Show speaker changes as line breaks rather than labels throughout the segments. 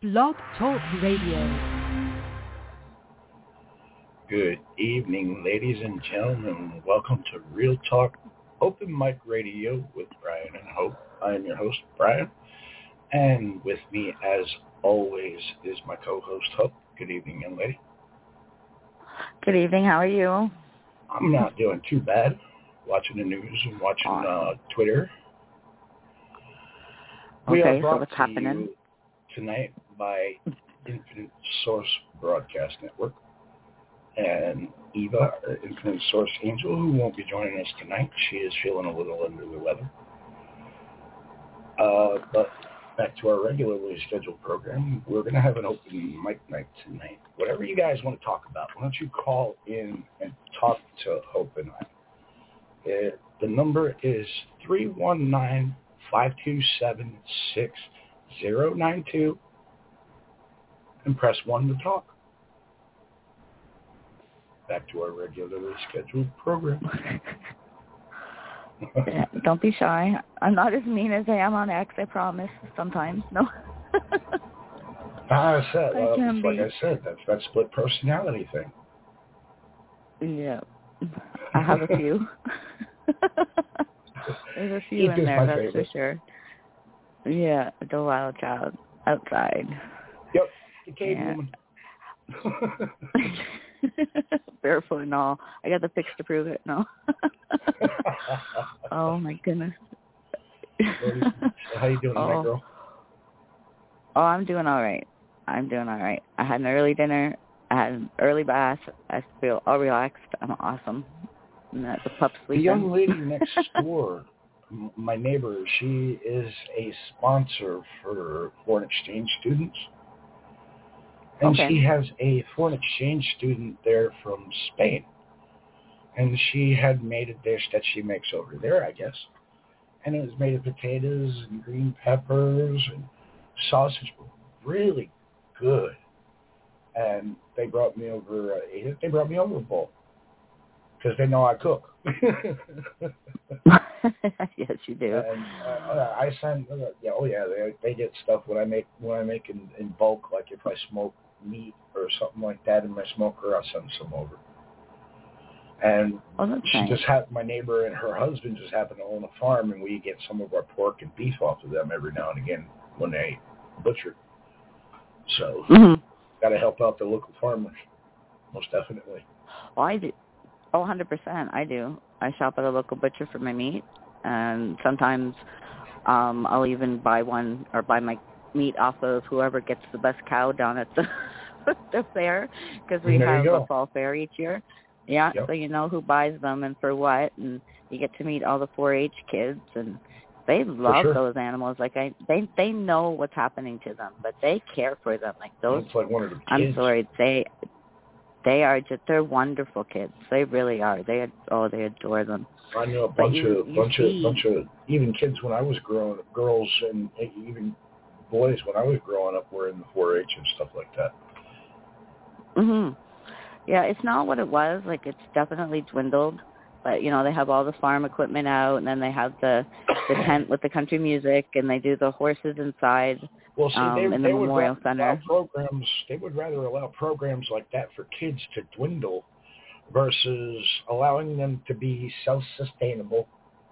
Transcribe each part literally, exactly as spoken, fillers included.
Blog Talk Radio.
Good evening, ladies and gentlemen. Welcome to Real Talk Open Mic Radio with Brian and Hope. I am your host, Brian. And with me, as always, is my co-host, Hope. Good evening, young lady.
Good evening. How are you?
I'm not doing too bad. Watching the news and watching uh, Twitter. We
okay,
are brought
so what's
to
happening
you tonight by Infinite Source Broadcast Network and Eva, our Infinite Source Angel, who won't be joining us tonight. She is feeling a little under the weather. Uh, but back to our regularly scheduled program. We're going to have an open mic night tonight. Whatever you guys want to talk about, why don't you call in and talk to Hope and I. It, the number is three one nine, five two seven, six zero nine two and press one to talk. Back to our regularly scheduled program.
Yeah, don't be shy. I'm not as mean as I am on X, I promise. Sometimes, no.
I said, well,
I can
it's like
be.
I said, that's that split personality thing.
Yeah, I have a few. There's a few
It
in
is
there,
my
that's
favorite.
for sure. Yeah, the wild child outside.
Yep, the cave
Yeah.
woman.
Barefoot and all. I got the pics to prove it. No. Oh my goodness.
How you doing
oh.
tonight, girl?
Oh, I'm doing all right. I'm doing all right. I had an early dinner. I had an early bath. I feel all relaxed. I'm awesome. And the pup
The
sleeping.
young lady next door, m- my neighbor, she is a sponsor for foreign exchange students. And
Okay.
she has a foreign exchange student there from Spain. And she had made a dish that she makes over there, I guess. And it was made of potatoes and green peppers and sausage. Really good. And they brought me over, uh, ate it. They brought me over a bowl. Because they know I cook.
Yes, you do.
And uh, I send, uh, yeah, oh yeah, they they get stuff when I make when I make in, in bulk. Like if I smoke meat or something like that in my smoker, I'll send some over. And
Oh, that's
she
nice.
just had my neighbor and her husband just happen to own a farm, and we get some of our pork and beef off of them every now and again when they butcher. So
Mm-hmm.
got to help out the local farmers, most definitely.
Oh, I do. Oh, one hundred percent. I do. I shop at a local butcher for my meat, and sometimes um, I'll even buy one or buy my meat off of whoever gets the best cow down at the, the fair, because we
There you
have
go.
a fall fair each year. Yeah,
Yep.
so you know who buys them and for what, and you get to meet all the four H kids, and they love
sure.
those animals. Like I, they they know what's happening to them, but they care for them. Like those.
It's like one of the kids.
I'm sorry, they they are just they're wonderful kids. They really are. They oh they adore them.
I knew a
But
bunch
you-
of
you
bunch
see-
of bunch of even kids when I was growing up, girls and even boys when I was growing up were in the four H and stuff like that.
Mhm. Yeah, it's not what it was. Like it's definitely dwindled. But you know they have all the farm equipment out, and then they have the the tent with the country music, and they do the horses inside.
Well, see,
Um,
they,
in the
they would
Memorial
rather
Center.
allow programs. They would rather allow programs like that for kids to dwindle versus allowing them to be self-sustainable.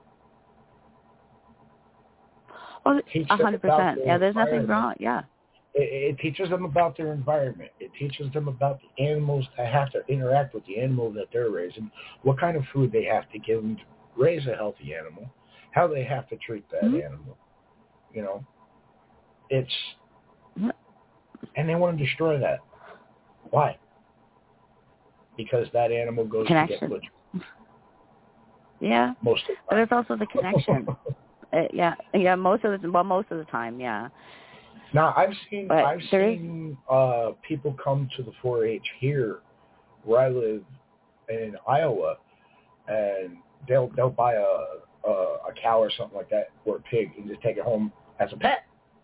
Oh,
Teach
a
them
hundred
about
percent.
their
Yeah, there's nothing
environment.
wrong. Yeah.
It, it teaches them about their environment. It teaches them about the animals that have to interact with the animal that they're raising, what kind of food they have to give them to raise a healthy animal, how they have to treat that
Mm-hmm.
animal. You know, it's,
Mm-hmm.
and they want to destroy that. Why? Because that animal goes
Connection.
to get butchered.
Yeah.
Most of the
But
time.
it's also the connection. uh, yeah. Yeah. Most of the well, most of the time. Yeah.
Now I've seen
But
I've
there
seen uh, people come to the four H here, where I live in Iowa, and they'll they'll buy a, a a cow or something like that or a pig and just take it home as a pet.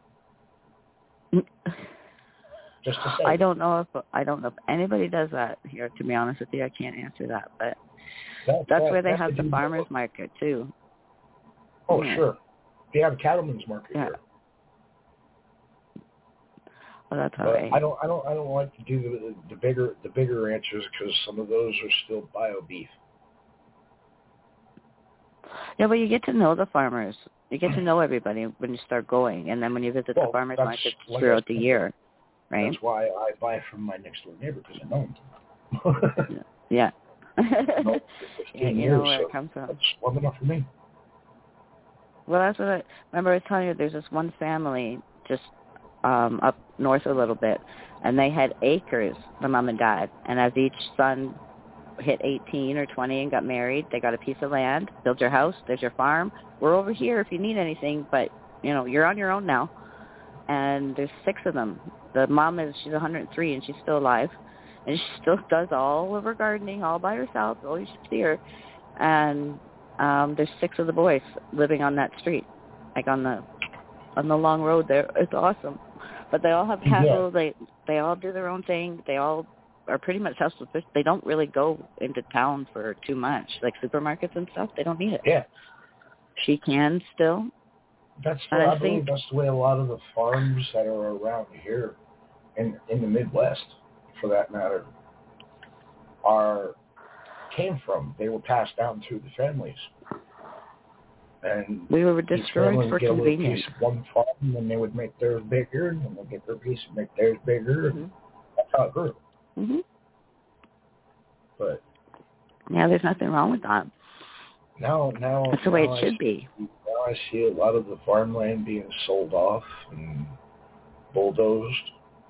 Just to say.
I don't know if I don't know if anybody does that here. To be honest with you, I can't answer that. But
that,
that's
that,
where they
that
have the
do-
farmers market too.
Oh
Yeah.
sure, they have a cattleman's market
Yeah.
here.
Oh, that's all
But
right.
I don't, I don't, I don't like to do the, the bigger, the bigger ranches because some of those are still bio beef.
Yeah, but you get to know the farmers. You get to know everybody when you start going, and then when you visit
Well,
the farmers
that's
markets
like
throughout
I
the
said,
year, right?
That's why I buy from my next door neighbor because I know him.
Yeah.
No,
yeah, you
years,
know where
so
it comes from.
that's long enough for me.
Well, that's what I remember. I was telling you, there's this one family just um up north a little bit, and they had acres, the mom and dad, and as each son hit eighteen or twenty and got married, they got a piece of land, build your house, there's your farm. We're over here if you need anything, but, you know, you're on your own now. And there's six of them. The mom is, she's one hundred three, and she's still alive. And she still does all of her gardening all by herself. Oh, you should see her. And um, there's six of the boys living on that street, like on the on the long road there. It's awesome. But they all have cattle. Yeah. They they all do their own thing. They all are pretty much self-sufficient. They don't really go into town for too much, like supermarkets and stuff. They don't need it.
Yeah.
She can still.
That's what I, I believe that's the way a lot of the farms that are around here in in the Midwest, for that matter, are came from. They were passed down through the families. And
we were destroyed for
get
convenience.
A piece of one farm, and then they would make theirs bigger, and then they'd get their piece and make theirs bigger.
Mm-hmm.
And that's how it grew.
Mm-hmm.
But
yeah, there's nothing wrong with that.
Now, now
that's the way
now
it should
I,
be.
Now I see a lot of the farmland being sold off and bulldozed,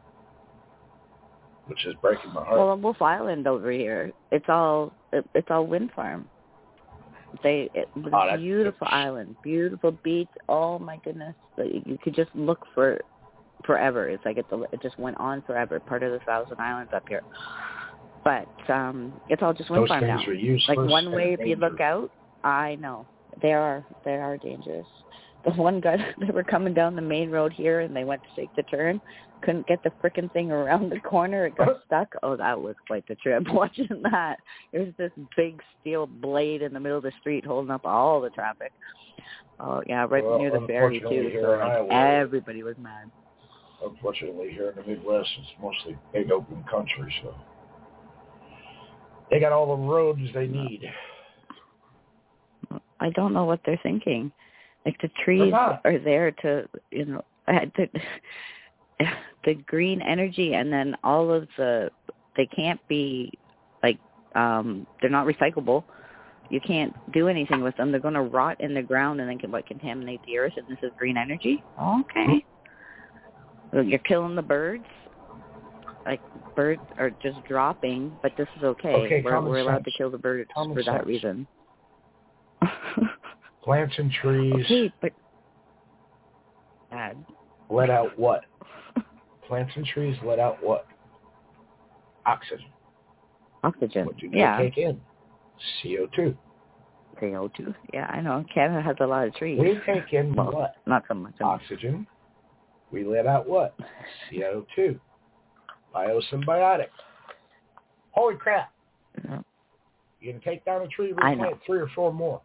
which is breaking my heart.
Well, on Wolf Island over here, it's all it, it's all wind farm. They it was
oh,
a beautiful island, beautiful beach. Oh my goodness, you could just look for forever. It's like it, it just went on forever. Part of the Thousand Islands up here, but um, it's all just wind
Those
farm
things
now.
Are useless
like one way, if you
dangerous.
look out, I know they are they are dangerous. The one guy, they were coming down the main road here, and they went to take the turn. Couldn't get the frickin' thing around the corner. It got stuck. Oh, that was quite the trip watching that. There was this big steel blade in the middle of the street holding up all the traffic. Oh, yeah, right
well,
near the ferry, too. So like,
Iowa,
everybody was mad.
Unfortunately, here in the Midwest, it's mostly big open country, so they got all the roads they need.
I don't know what they're thinking. Like, the trees are there to, you know, the, the green energy, and then all of the, they can't be, like, um, they're not recyclable. You can't do anything with them. They're going to rot in the ground and then can, what, contaminate the earth, and this is green energy? Okay. Mm-hmm. You're killing the birds. Like, birds are just dropping, but this is okay.
okay
we're we're allowed
sense.
to kill the birds
common
for
sense.
that reason.
Plants and trees.
Okay, but bad.
Let out what? Plants and trees let out what? Oxygen.
Oxygen.
What do they
yeah.
take in? C O two.
C O two. Yeah, I know. Canada has a lot of trees.
We take in
well,
what?
Not so much.
Oxygen. We let out what? C O two. Biosymbiotic. Holy crap.
Yeah.
You can take down a tree,
I
replant
know.
three or four more.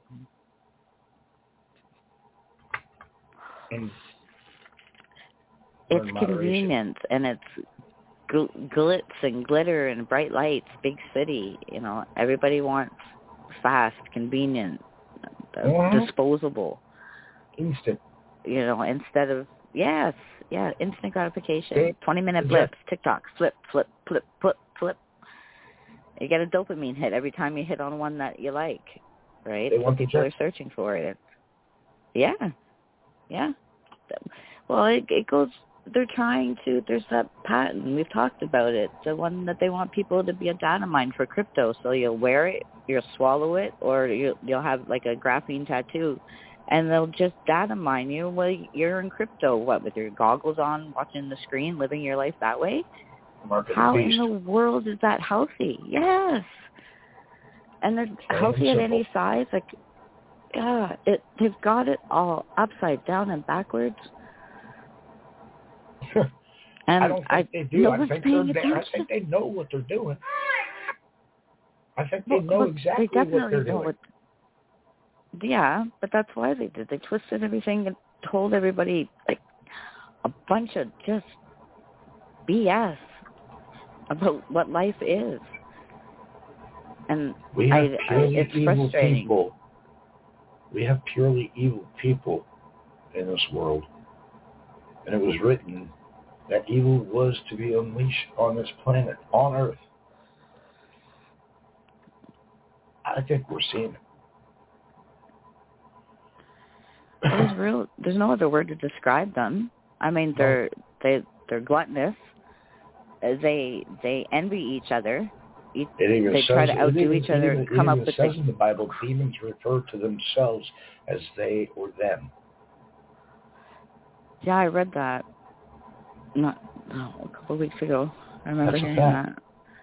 And
it's convenience, and it's gl- glitz and glitter and bright lights, big city. You know, everybody wants fast, convenient, uh,
mm-hmm.
disposable.
Instant.
You know, instead of, yes, yeah, instant gratification.
Okay.
twenty-minute blips, TikTok, flip, flip, flip, flip, flip. You get a dopamine hit every time you hit on one that you like, right?
They
so
want
people
the
are searching for it. Yeah, yeah. Well, it, it goes, they're trying to, there's that patent, we've talked about it, the one that they want people to be a data mine for crypto. So you'll wear it, you'll swallow it, or you'll, you'll have like a graphene tattoo, and they'll just data mine you. Well, you're in crypto, what, with your goggles on, watching the screen, living your life that way?
Market
How
beast.
in the world is that healthy? Yes. And they're
Plain
healthy
and
at any size. Like, yeah, it, they've got it all upside down and backwards. And
I don't think
I,
they do.
no
I
one's
think
paying
they're
attention.
I think they know what they're doing. I think they
well,
know
well,
exactly
they definitely
what they're
know
doing.
What, yeah, but that's why they did. They twisted everything and told everybody like a bunch of just B S about what life is. And
we have
I,
purely
I, it's
evil
frustrating.
people. We have purely evil people in this world. And it was written that evil was to be unleashed on this planet, on Earth. I think we're seeing it.
There's real. There's no other word to describe them. I mean, they're no. they they're gluttonous. They they envy each other. They
says,
try to outdo
even,
each other.
Even,
come
it
up
even
with
says
the,
in the Bible, demons refer to themselves as they or them.
Yeah, I read that. Not oh, a couple of weeks ago. I remember
That's
hearing that.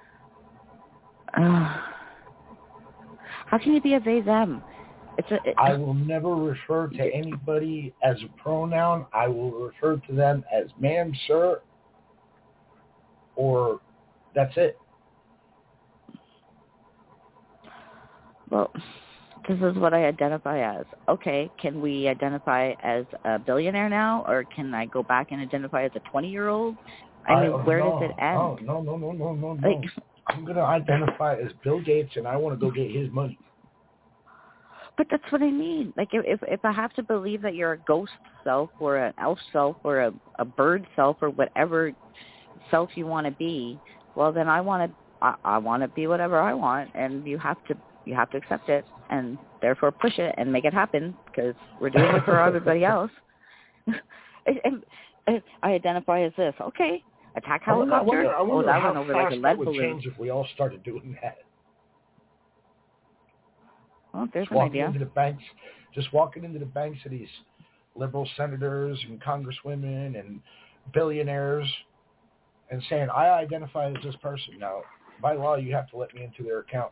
Uh, how can you be a they them? It's a, it,
I will never refer to anybody as a pronoun. I will refer to them as ma'am, sir, or that's it.
Well, this is what I identify as. Okay, can we identify as a billionaire now, or can I go back and identify as a twenty-year-old? I mean,
I,
where
no,
does it end?
Oh, no, no, no, no, no, no.
Like,
I'm going to identify as Bill Gates, and I want to go get his money.
But that's what I mean. Like, if if I have to believe that you're a ghost self or an elf self or a, a bird self or whatever self you want to be, well, then I want to I, I want to be whatever I want, and you have to you have to accept it and therefore push it and make it happen because we're doing it for everybody else. and, and, and I identify as this. Okay, attack helicopter.
I wonder, I wonder
oh, that
how
went over
fast
like a lead
that would
balloon.
change if we all started doing that.
Well, there's
just
an
walking
idea.
into the banks, just walking into the banks of these liberal senators and congresswomen and billionaires and saying, I identify as this person. Now, by law, you have to let me into their account.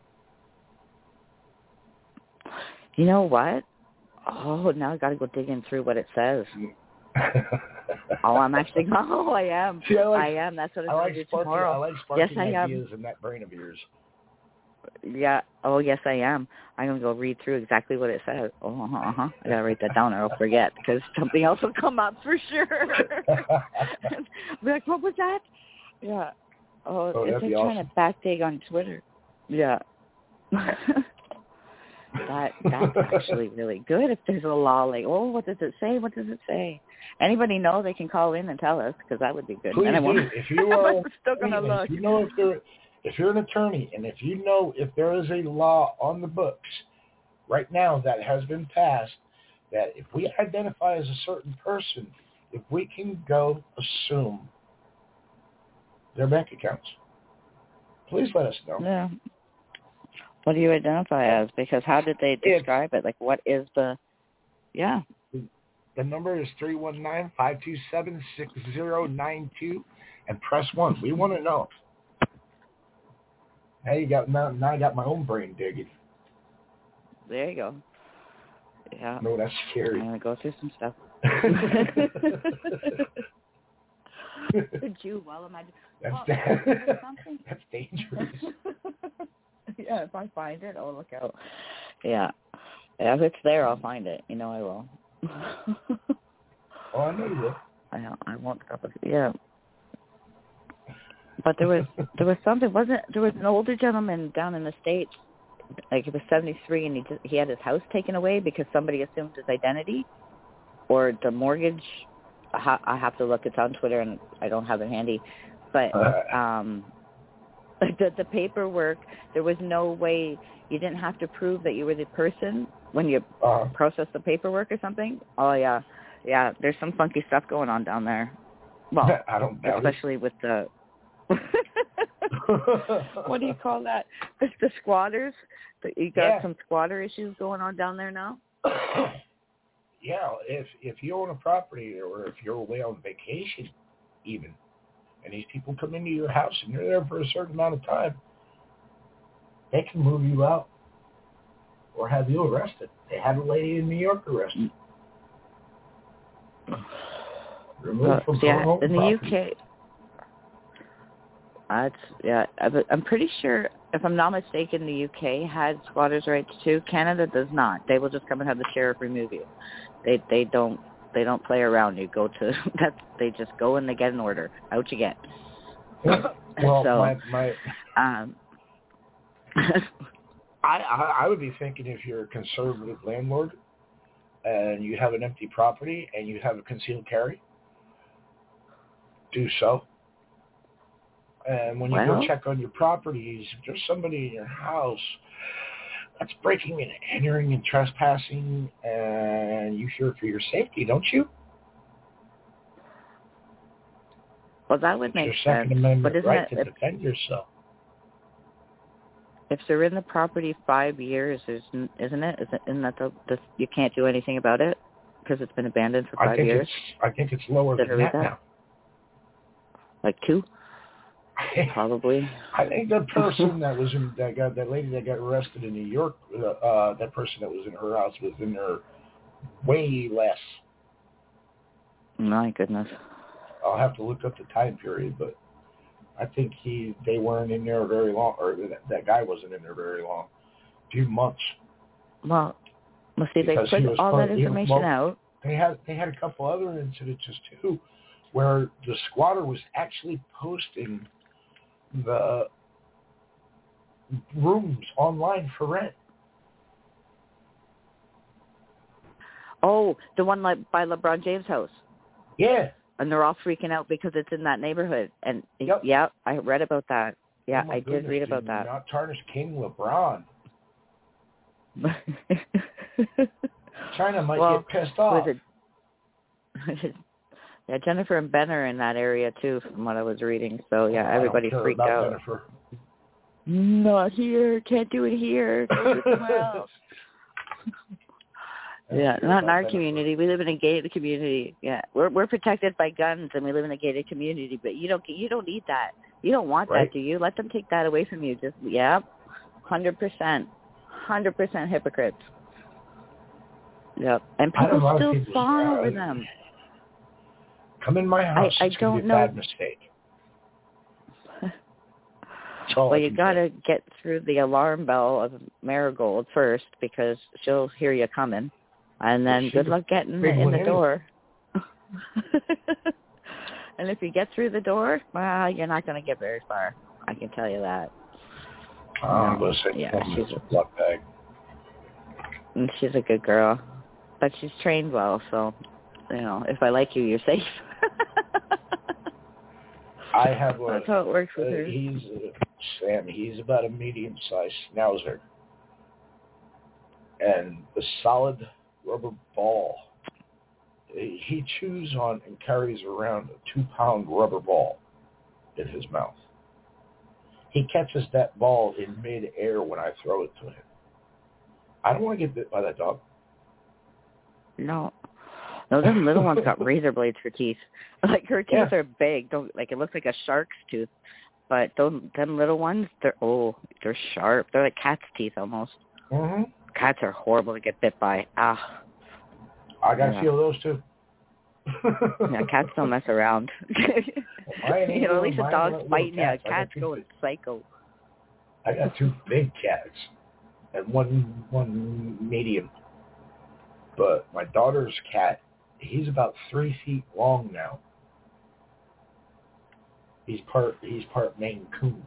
You know what? Oh, now I got to go digging through what it says. oh, I'm actually, oh, I am.
See, I, like,
I am. That's what I'm
I
going
like
to do
sparking,
tomorrow.
I like sparking
yes, I
ideas
am.
in that brain of yours.
Yeah. Oh, yes, I am. I'm going to go read through exactly what it says. Oh, uh-huh, uh-huh. I got to write that down or I'll forget because something else will come up for sure. Be like, what was that? Yeah. Oh,
oh
it's like
awesome.
trying to backdig on Twitter. Yeah. that That's actually really good if there's a law like, oh, what does it say? What does it say? Anybody know, they can call in and tell us because that would be good.
Please
and I
do.
won't,
If you are,
I'm still going to look.
If you know if there, if you're an attorney and if you know if there is a law on the books right now that has been passed that if we identify as a certain person, if we can go assume their bank accounts, please let us know.
Yeah. What do you identify as? Because how did they describe it? Like, what is the, yeah.
The number is three one nine, five two seven, six zero nine two, and press one. We want to know. Now you got now, now I got my own brain digging.
There you go. Yeah.
No, that's scary.
I'm gonna go through some stuff. Could you? Well, imagine.
That's
oh,
da-
something.
That's dangerous.
Yeah, if I find it, oh look out. Yeah. Yeah, if it's there, I'll find it. You know I will.
Oh, I know you will.
I know. I won't stop it. Yeah. But there was there was something. Wasn't there was an older gentleman down in the States, like he was seventy-three, and he just, he had his house taken away because somebody assumed his identity, or the mortgage. I, ha- I have to look. It's on Twitter, and I don't have it handy. But um, the the paperwork, there was no way. You didn't have to prove that you were the person when you
uh,
process the paperwork or something. Oh yeah, yeah. There's some funky stuff going on down there. Well,
I don't doubt
especially
it.
with the. What do you call that? It's the squatters. You got
yeah.
some squatter issues going on down there now.
Yeah, if if you own a property or if you're away on vacation, even, and these people come into your house and you're there for a certain amount of time, they can move you out or have you arrested. They had a lady in New York arrested. Removed
Uh,
from
yeah,
home
in the
property.
U K. Uh, it's, yeah, I'm pretty sure, if I'm not mistaken, the U K had squatters' rights too. Canada does not. They will just come and have the sheriff remove you. They they don't they don't play around. You go to that. They just go and they get an order. Out you get.
Well,
so,
my my,
um,
I, I I would be thinking if you're a conservative landlord and you have an empty property and you have a concealed carry, do so. And when you
well,
go check on your properties, if there's somebody in your house that's breaking and entering and trespassing, and you fear for your safety, don't you?
well, that would
It's
make
your
sense.
Second Amendment
But isn't
right
it,
to
if,
defend yourself.
if they're in the property five years, isn't isn't it? Isn't, isn't that the, the you can't do anything about it because it's been abandoned for five
I think
years?
it's I think it's lower
Did I
than
read
that,
that?
now.
Like two, probably.
I think the person that was in that got that lady that got arrested in New York, uh, uh, that person that was in her house was in there way less.
My goodness.
I'll have to look up the time period, but I think he they weren't in there very long, or that, that guy wasn't in there very long, a few months.
Well, let's see. They
Because
put
he was
all
part,
that
he was-
information
well,
out.
They had they had a couple other incidences too, where the squatter was actually posting the rooms online for rent.
Oh, the one like by LeBron James' house.
Yeah.
And they're all freaking out because it's in that neighborhood. And
Yep.
yeah, I read about that. Yeah,
Oh my
I
goodness,
did read about
do
that.
Not tarnish King LeBron. China might
well,
get pissed off.
Was it, yeah, Jennifer and Ben are in that area too, from what I was reading. So yeah,
Oh,
everybody
I don't care
freaked
about
out.
Jennifer.
Not here. Can't do it here. Go do it somewhere else. Yeah, not in our
Jennifer.
community. We live in a gated community. Yeah, we're we're protected by guns, and we live in a gated community. But you don't you don't need that. You don't want
Right.
that, do you? Let them take that away from you. Just yeah, hundred percent, hundred percent hypocrites. Yep, and
I know a
people
lot of
still
people,
fawn
uh,
over them.
Come in my house.
I, I
it's going to
don't
be a
know.
bad mistake. That's all
Well,
I
you
can
gotta
say.
get through the alarm bell of Marigold first because she'll hear you coming, and then
She's
good
a
luck getting
big
in
one
the
anyway.
door. And if you get through the door, well, you're not going to get very far. I can tell you that.
I'm going to say
Yeah,
she's
she's
a blood bag.
And she's a good girl, but she's trained well. So, you know, if I like you, you're safe.
I have a.
That's how it works with
uh,
her.
He's uh, Sam. He's about a medium-sized schnauzer, and a solid rubber ball. He he chews on and carries around a two-pound rubber ball in his mouth. He catches that ball in mid-air when I throw it to him. I don't want to get bit by that dog.
No. No, them little ones got razor blades for teeth. Like her teeth
Yeah.
are big. Don't like it looks like a shark's tooth. But those them little ones, they're oh, they're sharp. They're like cat's teeth almost.
Mm-hmm.
Cats are horrible to get bit by. Ah.
I got
Yeah.
a few of those too.
Yeah, cats don't mess around.
Mine ain't
You know, at
little-
least a
mine
dog's
little
biting you.
cats. I got
Cats
two
go
big-
psycho.
I got two big cats and one one medium. But my daughter's cat, he's about three feet long now. He's part he's part Maine Coon.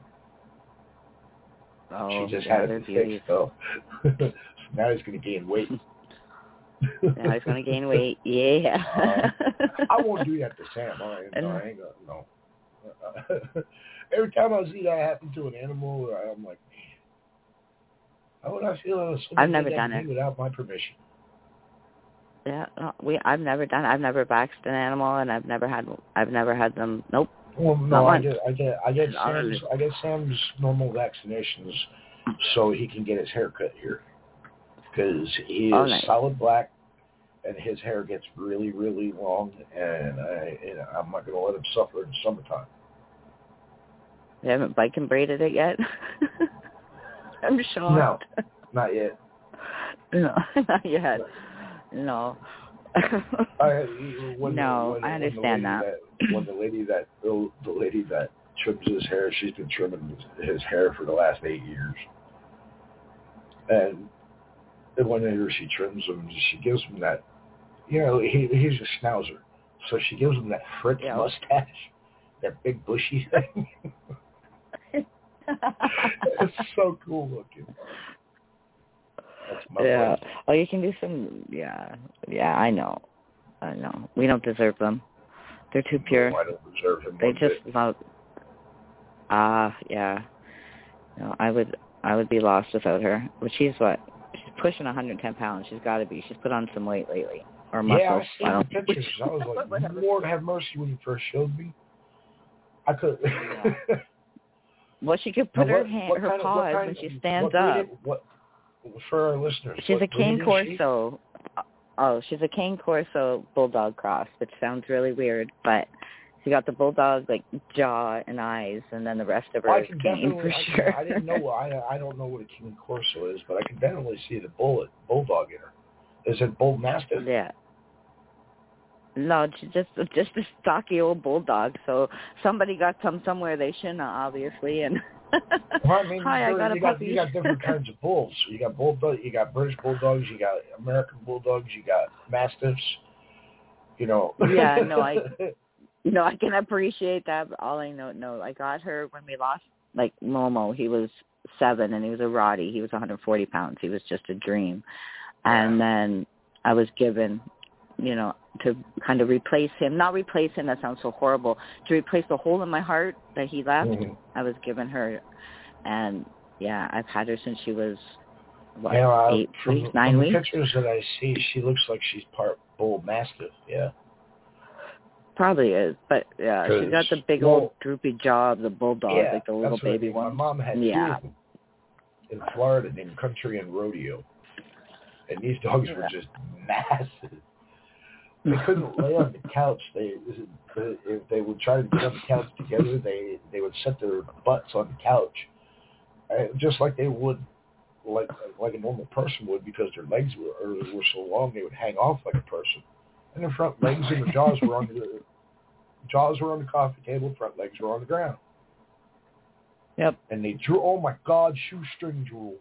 Oh,
She just
yeah,
had
they're
it
beauties.
fixed though. So now he's going to gain weight.
Now he's going to gain weight. Yeah.
Uh, I won't do that to Sam. I ain't, no, I ain't gonna, no. Every time I see that happen to an animal, I'm like, man, how would I feel if somebody
I've never
did that
done
to me
it.
without my permission?
Yeah, no, we. I've never done. I've never vaxxed an animal, and I've never had. I've never had them. Nope.
Well,
Not
no, I
once.
get, I get, I get
Not
Sam's,
really.
I get Sam's normal vaccinations, so he can get his hair cut here, because he is
Oh, nice.
solid black, and his hair gets really, really long, and I, and I'm not going to let him suffer in the summertime.
You haven't bike and braided it yet. I'm shocked.
No, not yet.
No, not yet. No.
I, when
No,
the, when,
I
when
understand
the lady
that.
that. When the lady that the, the lady that trims his hair, she's been trimming his hair for the last eight years, and, and whenever she trims him, she gives him that. You know, he he's a schnauzer, so she gives him that Fritz
Yeah.
mustache. that big bushy thing. It's so cool looking. That's my
yeah.
voice.
Oh, you can do some. Yeah. Yeah. I know. I know. We don't deserve them. They're too pure.
No, I don't deserve him.
They just bit. love. Ah, uh, yeah. No, I would. I would be lost without her. But she's what? She's pushing one hundred ten pounds. She's got to be. She's put on some weight lately, or muscle.
Yeah, I seen
I
the pictures. I was like, Lord have mercy when you first showed me. I could.
Yeah. Well, she could put
now, what,
her hand,
what
her
kind of,
paws
kind
when
of,
she stands
what
up.
breed, what for our listeners?
She's
what
a Cane
Corso.
She? Oh, she's a Cane Corso bulldog cross, which sounds really weird, but she got the bulldog like jaw and eyes, and then the rest of her
well,
is cane for
I
sure.
Can, I didn't know. I I don't know what a Cane Corso is, but I can definitely see the bullet bulldog in her. Is it bull mastiff?
Yeah. No, she's just just a stocky old bulldog. So somebody got some somewhere they shouldn't, obviously. And
well, I mean,
hi, I got a
you
puppy.
Got, you got different kinds of bulls. You got bulldog, you got British bulldogs, you got American bulldogs, you got mastiffs. You know.
Yeah, no, I no, I can appreciate that. But all I know, no, I got her when we lost like Momo. He was seven, and he was a Roddy. He was one hundred forty pounds. He was just a dream. And
yeah.
then I was given, you know, to kind of replace him. Not replace him, that sounds so horrible. To replace the hole in my heart that he left,
mm-hmm.
I was given her. And, yeah, I've had her since she was, what,
yeah, uh,
eight
from,
weeks, nine
from
weeks?
the pictures that I see, she looks like she's part bull mastiff, yeah.
Probably is. But, yeah, she's got the big
well,
old droopy jaw of the bulldog,
yeah,
like the little baby
I mean.
one.
My mom had
yeah.
two of them in Florida named Country and Rodeo. And these dogs yeah. were just massive. They couldn't lay on the couch. They, if they would try to get on the couch together, they, they would set their butts on the couch, uh, just like they would, like like a normal person would, because their legs were or were so long they would hang off like a person. And their front legs and their jaws were on the jaws were on the coffee table. Front legs were on the ground.
Yep.
And they drew. Oh my God, shoestring drool.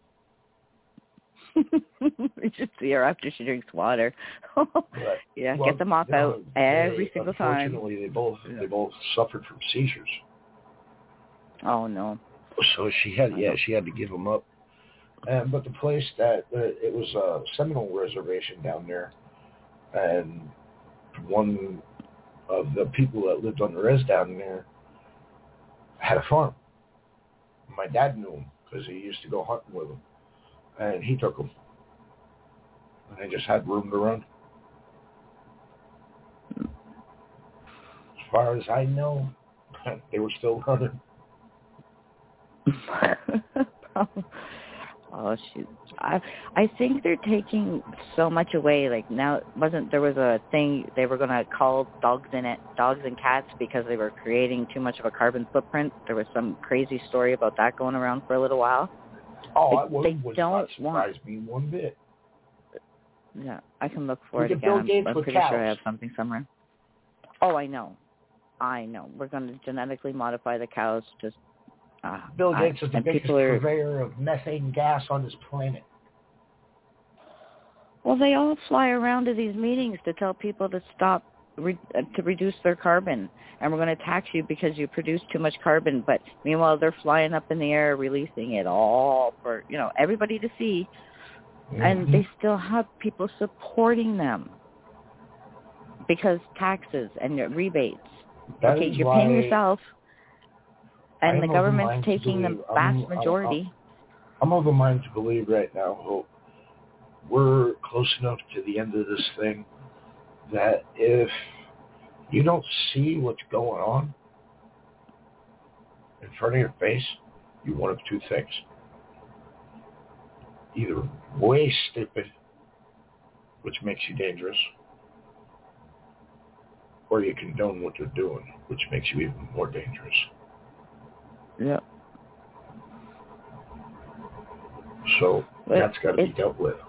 We should see her after she drinks water.
Right.
Yeah,
well,
get them off
know,
out every
they,
single time.
Unfortunately, they both
yeah.
they both suffered from seizures.
Oh no.
So she had yeah she had to give them up. And but the place that uh, it was a Seminole reservation down there, and one of the people that lived on the res down there had a farm. My dad knew him because he used to go hunting with him. And he took them. And they just had room to run. As far as I know, they were still running.
Oh, shoot. I I think they're taking so much away. Like now, wasn't there was a thing they were going to call dogs in it, dogs and cats, because they were creating too much of a carbon footprint. There was some crazy story about that going around for a little while.
Oh,
they,
I would,
they
would
don't
not surprise
want,
me one bit.
Yeah, I can look for
we
it again.
Bill
I'm,
Gates
I'm
with
pretty
cows.
sure I have something somewhere. Oh, I know. I know. We're going to genetically modify the cows. Just uh,
Bill Gates
I,
is the biggest
are,
purveyor of methane gas on this planet.
Well, they all fly around to these meetings to tell people to stop, re, uh, to reduce their carbon, and we're going to tax you because you produce too much carbon. But meanwhile, they're flying up in the air, releasing it all for, you know, everybody to see, mm-hmm. and they still have people supporting them because taxes and rebates.
That
okay, you're
why
paying yourself, and
I'm
the government's taking the vast
I'm,
majority.
I'm, I'm of a mind to believe right now, Hope, we're close enough to the end of this thing that if you don't see what's going on in front of your face, you're one of two things. Either way stupid, which makes you dangerous, or you condone what they're doing, which makes you even more dangerous.
Yeah.
So
but
that's got to be dealt with.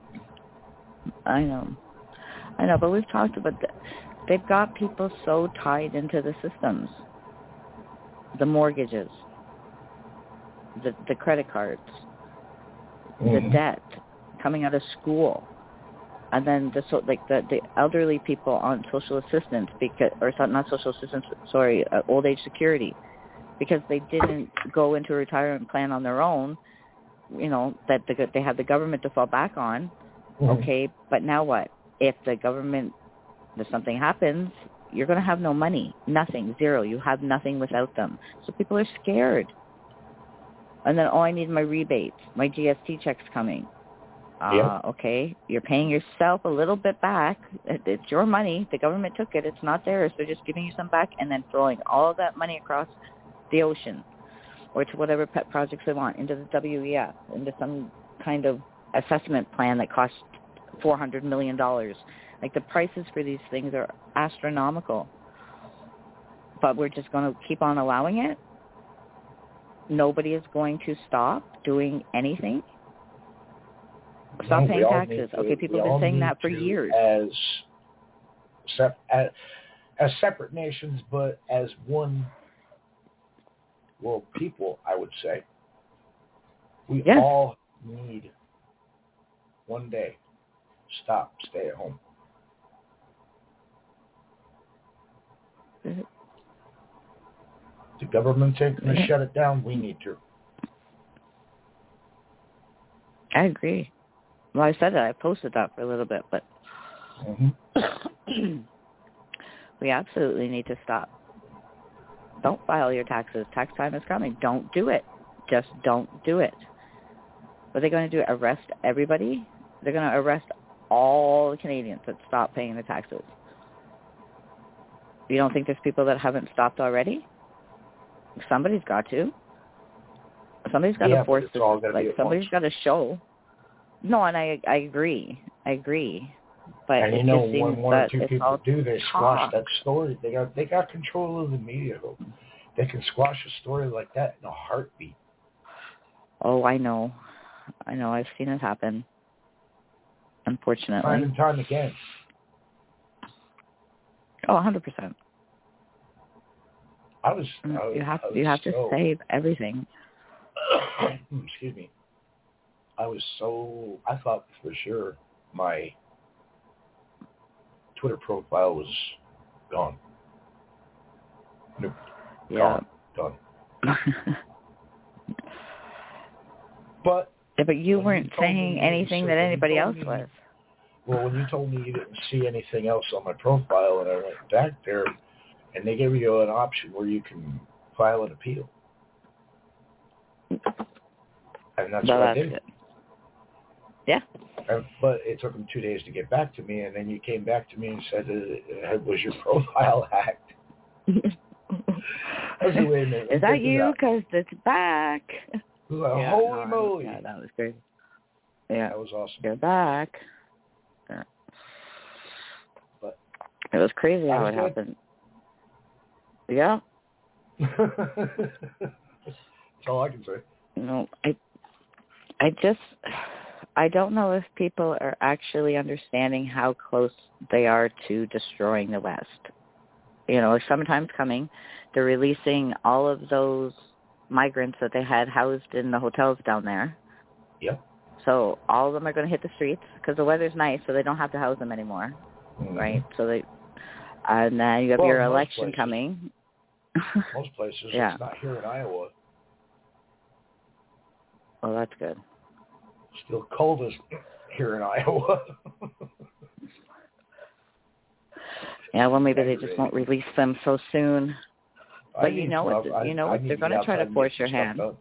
I know. I know, but we've talked about that. They've got people so tied into the systems. The mortgages, the the credit cards, mm-hmm. the debt coming out of school. and then the so like the, the elderly people on social assistance because or not social assistance, sorry, uh, old age security, because they didn't go into a retirement plan on their own. You know that the, they have the government to fall back on. Mm-hmm. Okay, but now what? If the government, if something happens, you're going to have no money, nothing, zero. You have nothing without them. So people are scared. And then, oh, I need my rebates. My G S T check's coming. Uh, yep. Okay, you're paying yourself a little bit back. It's your money. The government took it. It's not theirs. They're just giving you some back and then throwing all of that money across the ocean or to whatever pet projects they want, into the W E F, into some kind of assessment plan that costs four hundred million dollars. Like, the prices for these things are astronomical. But we're just going to keep on allowing it? Nobody is going to stop doing anything? Stop
no,
paying taxes. To, okay, people have been saying that for years.
As, sep- as, as separate nations, but as one world people, I would say. We
yes.
all need one day stop, stay at home.
Mm-hmm.
The government ain't going to mm-hmm. shut it down. We need to.
I agree. Well, I said that. I posted that for a little bit, but
mm-hmm.
we absolutely need to stop. Don't file your taxes. Tax time is coming. Don't do it. Just don't do it. What are they going to do? Arrest everybody? They're going to arrest all the Canadians that stop paying the taxes. You don't think there's people that haven't stopped already? Somebody's got to. Somebody's got
yeah,
to force this. Like, somebody's
once.
got to show. No, and I I agree. I agree. But
and
it
you know,
just seems
when one
that
or two
it's
people do, they squash
talk.
that story. They got they got control of the media. They can squash a story like that in a heartbeat.
Oh, I know. I know. I've seen it happen. Unfortunately.
Time and time again.
Oh, one hundred percent.
I was. I was
you have
I was
you have
so,
to save everything.
Excuse me. I was so. I thought for sure my Twitter profile was gone. Nope.
Yeah.
Gone. Done. But.
Yeah, but you weren't saying
you
anything that anybody else
me,
was.
Well, when you told me you didn't see anything else on my profile, and I went back there, and they gave you an option where you can file an appeal. And that's
well,
what
that's
I did.
Good. Yeah.
And, but it took them two days to get back to me, and then you came back to me and said uh, it was your profile hacked. I said, wait a minute.
Is that you? Because it's back.
Like,
yeah,
holy
no,
moly.
Yeah, that was crazy. Yeah.
That was awesome.
You're back. Yeah.
But
it was crazy how
was
it
good.
happened. Yeah.
That's all I can say.
No, I, I just, I don't know if people are actually understanding how close they are to destroying the West. You know, summertime's coming. They're releasing all of those migrants that they had housed in the hotels down there.
Yep.
So all of them are going to hit the streets because the weather's nice, so they don't have to house them anymore, mm-hmm. right? So they, and then you have
well,
your election
places,
coming.
Most places,
yeah.
It's not here in Iowa.
Well, that's good.
Still cold as here in Iowa.
yeah, well, maybe they just won't release them so soon.
I
But you know what?
I,
you know
I
what? They're going to try to force your hand.
Done.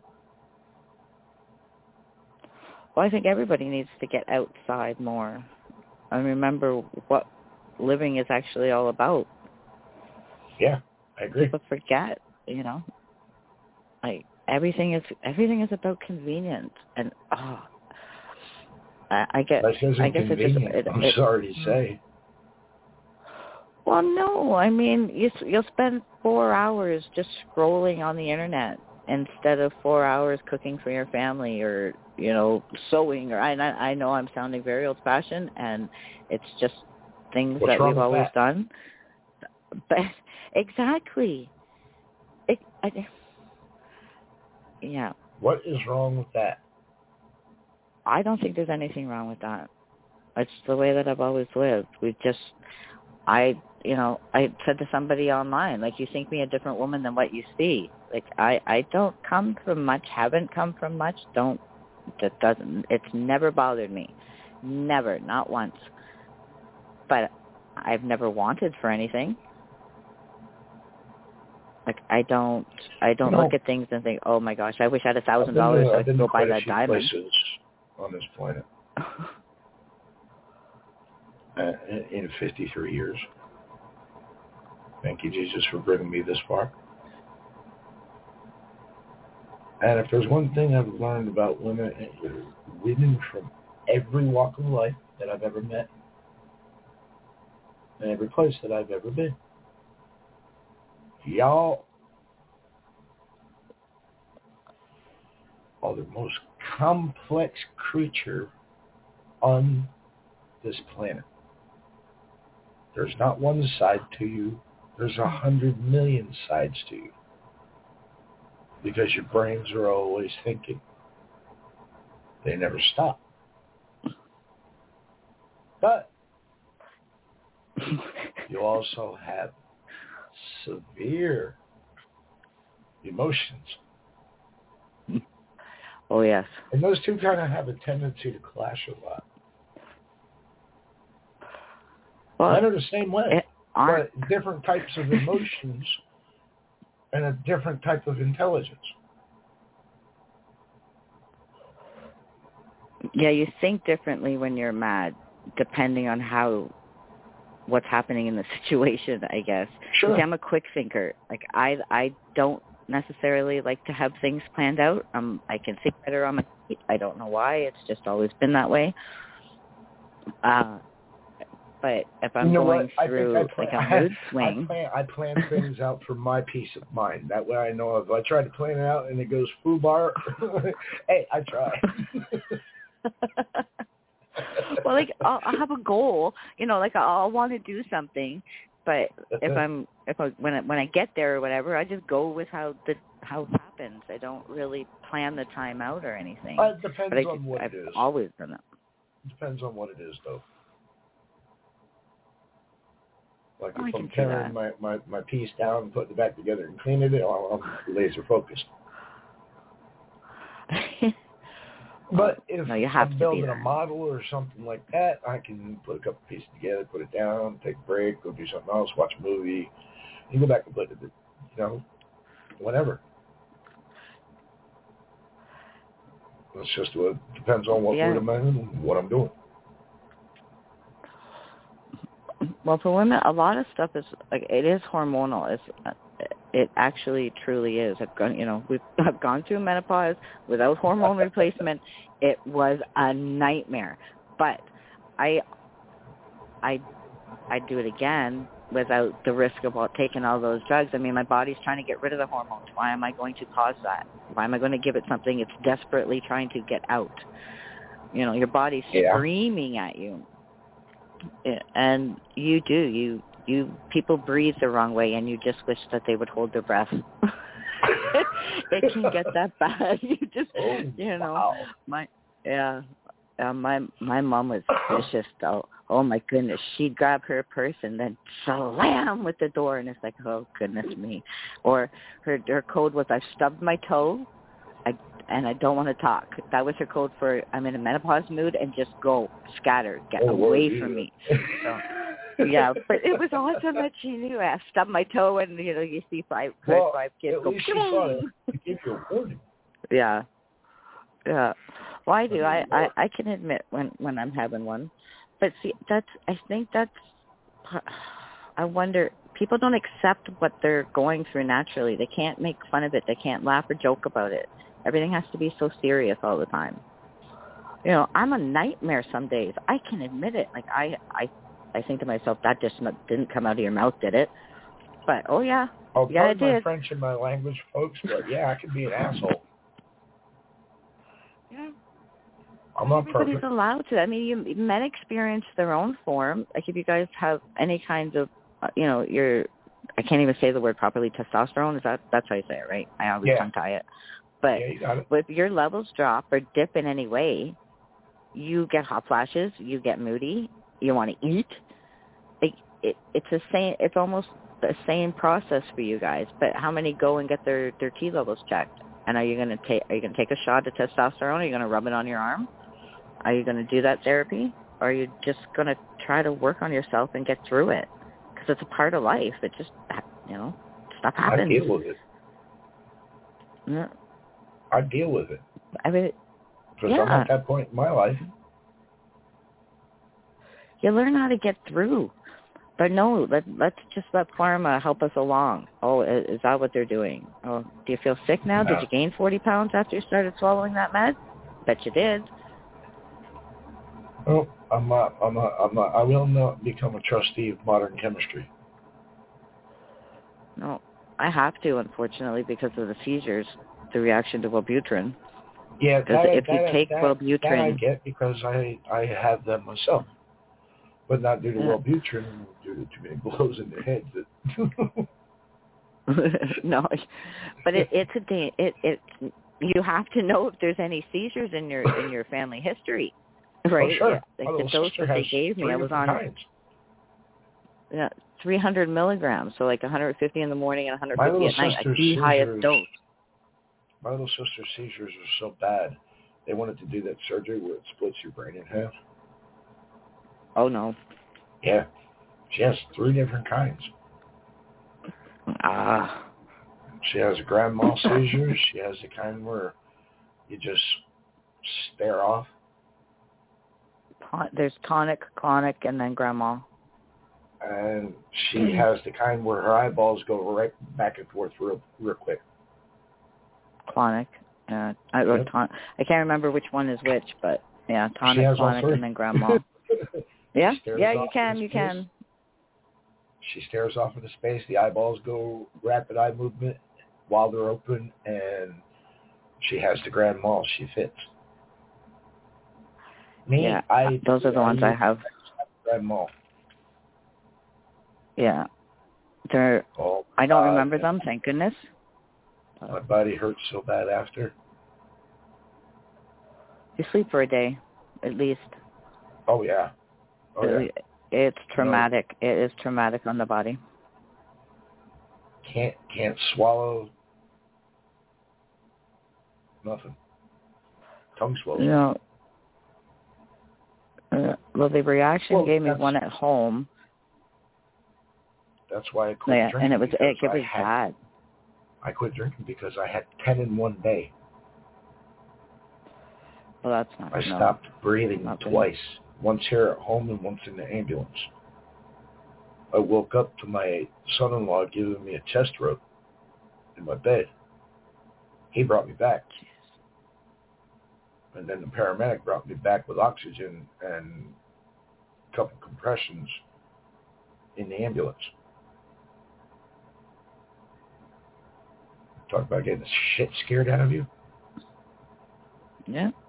Well, I think everybody needs to get outside more and remember what living is actually all about.
Yeah, I agree.
People forget, you know, like everything is everything is about convenience, and oh, I, I get.
This isn't
I guess
convenient.
It just, it,
I'm
it,
sorry to say.
Well, no, I mean you you'll spend four hours just scrolling on the internet instead of four hours cooking for your family, or you know, sewing. Or I I know I'm sounding very old-fashioned, and it's just things
What's
that we've always
that?
done. But exactly, it, I, yeah.
What is wrong with that?
I don't think there's anything wrong with that. It's the way that I've always lived. We just, I, you know, I said to somebody online, like, you think me a different woman than what you see. Like, I, I don't come from much, haven't come from much, don't, that doesn't, it's never bothered me. Never, not once. But I've never wanted for anything. Like, I don't, I don't
no.
look at things and think, oh my gosh, I wish I had a thousand dollars so I could go buy that diamond.
Places on this planet. uh, in fifty-three years. Thank you, Jesus, for bringing me this far. And if there's one thing I've learned about women, women from every walk of life that I've ever met, and every place that I've ever been, y'all are the most complex creature on this planet. There's not one side to you. There's a hundred million sides to you. Because your brains are always thinking. They never stop. But you also have severe emotions.
Oh, yes.
And those two kind of have a tendency to clash a lot.
Well,
Mine are the same way,
but
different types of emotions and a different type of intelligence.
Yeah, you think differently when you're mad, depending on how, what's happening in the situation, I guess.
Sure.
See, I'm a quick thinker. Like, I, I don't necessarily like to have things planned out. Um, I can think better on my feet. I don't know why. It's just always been that way. Uh, but if I'm
you know
going
what?
through
I think I plan,
like a mood
I,
swing,
I plan, I plan things out for my peace of mind. That way, I know if I try to plan it out and it goes foobar, hey, I try.
Well, like I'll, I'll have a goal, you know, like I'll, I'll want to do something, but if I'm if I when I, when I get there or whatever, I just go with how the how it happens. I don't really plan the time out or anything.
Uh, it depends
but I
on
just,
what
I've
it is.
always done it.
Depends on what it is, though. Like
Oh,
if
I
I'm
can see
tearing my, my, my piece down and putting it back together and cleaning it, I'm laser focused. But if
no, you have
I'm
to
building
be
a model or something like that, I can put a couple pieces together, put it down, take a break, go do something else, watch a movie, and go back and put it, you know, whatever. It's just what depends on what
yeah.
mood I'm in and what I'm doing.
Well, for women, a lot of stuff is like it is hormonal. It's it actually truly is. I've gone, you know, we've I've gone through menopause without hormone replacement. It was a nightmare, but I I I do it again without the risk of taking all those drugs. I mean, my body's trying to get rid of the hormones. Why am I going to cause that? Why am I going to give it something it's desperately trying to get out? You know, your body's
yeah.
screaming at you. And you do. You you people breathe the wrong way, and you just wish that they would hold their breath. It can get that bad. You just,
oh,
you know,
wow.
my yeah, uh, my my mom was vicious though. Oh my goodness, she'd grab her purse and then slam with the door, and it's like, oh goodness me. Or her her code was, I've stubbed my toe. I, and I don't want to talk. That was her code for I'm in a menopause mood and just go, scatter, get
oh,
away from me. So, yeah, but it was awesome that she knew. I stubbed my toe and, you know, you see five,
well,
five kids
at
go,
least she saw it. It gave you a warning.
Yeah. Yeah. Well, I do. I, I, I can admit when, when I'm having one. But see, that's, I think that's, I wonder, people don't accept what they're going through naturally. They can't make fun of it. They can't laugh or joke about it. Everything has to be so serious all the time. You know, I'm a nightmare some days. I can admit it. Like, I I, I think to myself, that just didn't come out of your mouth, did it? But, oh, yeah.
Oh,
yeah,
pardon
it did.
my French and my language, folks, but, yeah, I can be an asshole.
Yeah.
I'm not
Everybody's
perfect.
allowed to. I mean, you, men experience their own form. Like, if you guys have any kinds of, uh, you know, your, I can't even say the word properly, testosterone, is that, that's how you say it, right? I always
yeah.
tongue tie it. But
yeah, you got it.
if your levels drop or dip in any way, you get hot flashes, you get moody, you want to eat. It, it, it's the same. It's almost the same process for you guys. But how many go and get their, their T levels checked? And are you going to take are you going to take a shot of testosterone? Are you going to rub it on your arm? Are you going to do that therapy? Or are you just going to try to work on yourself and get through it? Because it's a part of life. It just, you know, stuff happens.
I deal with it.
Yeah.
I deal with it.
I mean,
because
yeah.
I'm at that point in my life.
You learn how to get through. But no, let, let's just let pharma help us along. Oh, is that what they're doing? Oh, do you feel sick now?
No.
Did you gain forty pounds after you started swallowing that med? Bet you did.
Well, I'm not, I'm not, I'm not, I will not become a trustee of modern chemistry.
No, I have to, unfortunately, because of the seizures, the reaction to Wellbutrin.
Yeah,
because
that,
if
that,
you take
that,
Wellbutrin,
that I get because I, I have them myself. But not due to
yeah.
Wellbutrin, due to too many blows in the head. That
no, but it, it's a da- it it you have to know if there's any seizures in your in your family history, right?
Oh, sure.
Yeah, like
My
the
little
dose
sister
that they
has
gave me,
three
I was on
kinds.
yeah three hundred milligrams, so like one hundred fifty in the morning and one hundred
My
fifty
little
at night, like
sister's
the highest
seizures,
dose.
My little sister's seizures are so bad, they wanted to do that surgery where it splits your brain in half.
Oh no.
Yeah. She has three different kinds.
Ah.
She has a grand mal seizure. She has the kind where you just stare off.
There's tonic, clonic, and then grand mal.
And she has the kind where her eyeballs go right back and forth real, real quick.
Clonic. Uh, I,
Yep.
ton- I can't remember which one is which, but yeah, tonic, clonic, and then grand mal. Yeah, yeah, you can, you can.
She stares off into space. The eyeballs go rapid eye movement while they're open, and she has the grand mal. She fits. Me,
yeah,
I
those are the
I
ones I have.
Grand mal.
Yeah, they're.
Oh,
I don't
God.
remember them. Thank goodness.
My body hurts so bad after.
You sleep for a day, at least.
Oh yeah. Oh yeah.
It's traumatic. No. It is traumatic on the body.
Can't can't swallow. Nothing. Tongue swells.
No. Uh, well, the reaction
well,
gave me one at home.
That's why I quit
yeah,
drinking.
and it was it, it was
had,
bad.
I quit drinking because I had ten in one day.
Well, that's not.
I
no,
stopped breathing
not
twice. Good. Once here at home and once in the ambulance. I woke up to my son-in-law giving me a chest rope in my bed. He brought me back. And then the paramedic brought me back with oxygen and a couple compressions in the ambulance. Talk about getting the shit scared out of you.
Yeah.